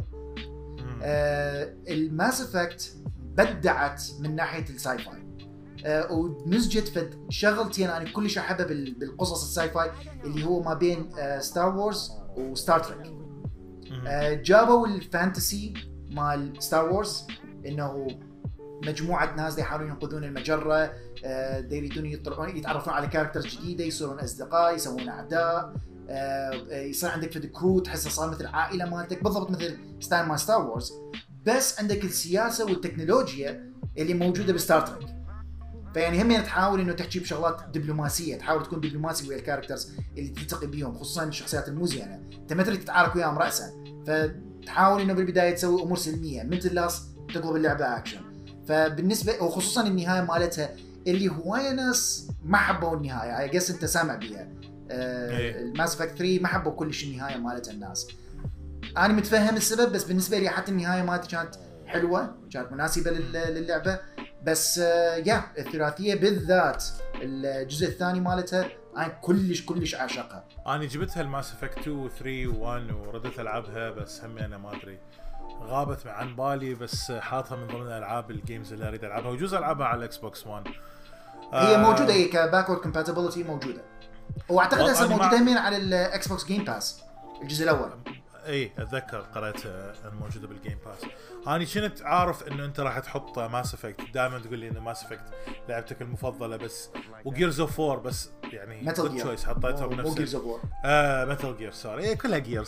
الماس افكت بدعت من ناحيه الساي فاي، ونسجت فد شغلتين انا كلش احبها بالقصص الساي فاي اللي هو ما بين ستار وورز وستار تريك. جابوا الفانتسي مال ستار وورز انه مجموعه ناس يحاولون ينقذون المجره، يريدون يتعرفون على كاركترز جديده، يصيرون اصدقاء، يسوون اعداء، يصير عندك في كرو تحسه صار مثل عائله مالتك بالضبط مثل ستايل مال ستار وورز، بس عندك السياسه والتكنولوجيا اللي موجوده بستار تريك. فيعني هم تحاول انه تحكي بشغلات دبلوماسيه، تحاول تكون دبلوماسي ويا الكاركترز اللي تلتقي بيهم، خصوصا الشخصيات المزينه انت ما تريد تتعارك وياهم راسا، فتحاول انه بالبدايه تسوي امور سلميه مثل لاس تقلب اللعبه اكشن. فبالنسبه وخصوصا النهايه مالتها اللي هوايه ناس ما حبوا النهايه، اي جس انت سامع بيها. الماس افكت 3 ما حبوا كلش النهايه مالتها الناس. انا متفهم السبب، بس بالنسبه لي حتى النهايه مالتها كانت حلوه، كانت مناسبه للعبه. بس الثلاثيه بالذات الجزء الثاني مالتها انا كلش اعشقها. انا جبتها الماس افكت 2 و 3 و1 وردت العبها، بس همي انا ما ادري غابت عن بالي، بس حاطها من ضمن العاب الجيمز اللي اريد العبها، وجوز العبها على الاكس بوكس 1. هي موجوده هي كباكورد كومباتيبلتي موجوده، واعتقد هسه موجوده من على الاكس بوكس جيم باس الجزء الاول. اي اتذكر قرأت موجوده بالجيم باس. انا كنت عارف انه انت راح تحط ماس افكت، دائما تقول لي انه ماس افكت لعبتك المفضله، بس وجيرز اوف 4 بس يعني ميتال تشويس حطيتها بنفس جيرز اوف 4. ميتال جير سوري، كلها جيرز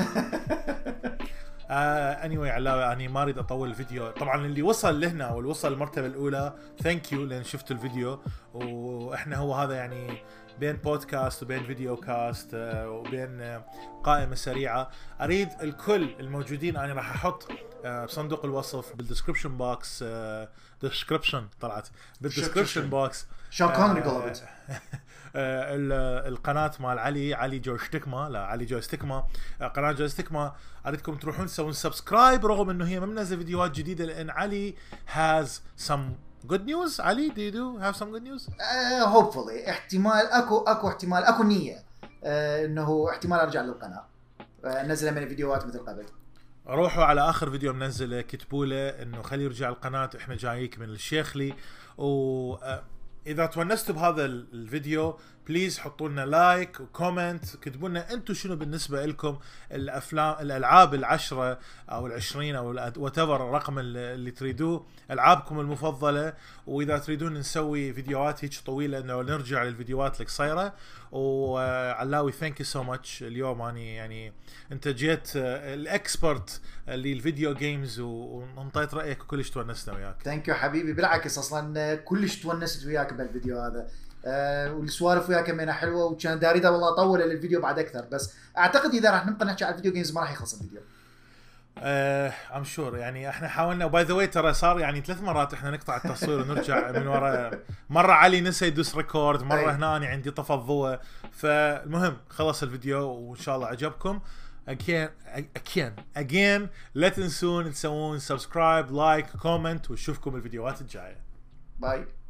anyway علاوه يعني ما اريد اطول الفيديو. طبعا اللي وصل لهنا واللي وصل المرتبه الاولى ثانك يو لان شفتوا الفيديو، واحنا هو هذا يعني بين بودكاست وبين فيديو كاست وبين قائمه سريعه. اريد الكل الموجودين انا راح احط بصندوق الوصف بالديسكربشن بوكس، ديسكربشن طلعت بالديسكربشن بوكس شون كونري قلبت القناه مال علي جويستيكما، لا علي جويستيكما، قناه جويستيكما. اريدكم تروحون تسوون سبسكرايب رغم انه هي ما منزل فيديوهات جديده، لان علي has some good news. علي do you have some good news؟ hopefully احتمال اكو احتمال اكو نيه انه احتمال ارجع للقناه انزل من فيديوهات مثل قبل. روحوا على اخر فيديو منزله كتبوا له انه خلي يرجع القناه، احنا جاييك من الشيخلي. اذا تونستوا بهذا الفيديو بليز حطوا لنا لايك وكومنت، كتبوا لنا انتم شنو بالنسبه لكم الالعاب العشرة او العشرين او whatever الرقم اللي تريدوه، العابكم المفضله. واذا تريدون نسوي فيديوهات هيك طويله انه نرجع للفيديوهات القصيره. وعلاوي ثانك يو سو ماتش، اليوم اني يعني انت جيت الاكسبرت للفيديو جيمز وانطيت رايك وكلش تونسنا وياك. ثانك يو حبيبي، بالعكس اصلا كلش تونست وياك بالفيديو هذا. والسوالف وياك كمان حلوه، وكان داري والله اطول الفيديو بعد اكثر، بس اعتقد اذا راح نبقى نحكي على الفيديو جيمز ما راح يخلص الفيديو. ام شور يعني احنا حاولنا، وباي ذا واي ترى صار يعني 3 مرات احنا نقطع التصوير ونرجع من ورا. مره علي نسى يدوس ريكورد، مره هنا أنا عندي طفى الضوء. فالمهم خلص الفيديو وان شاء الله عجبكم. again لا تنسون تسوون سبسكرايب لايك كومنت، ونشوفكم الفيديوهات الجايه. باي.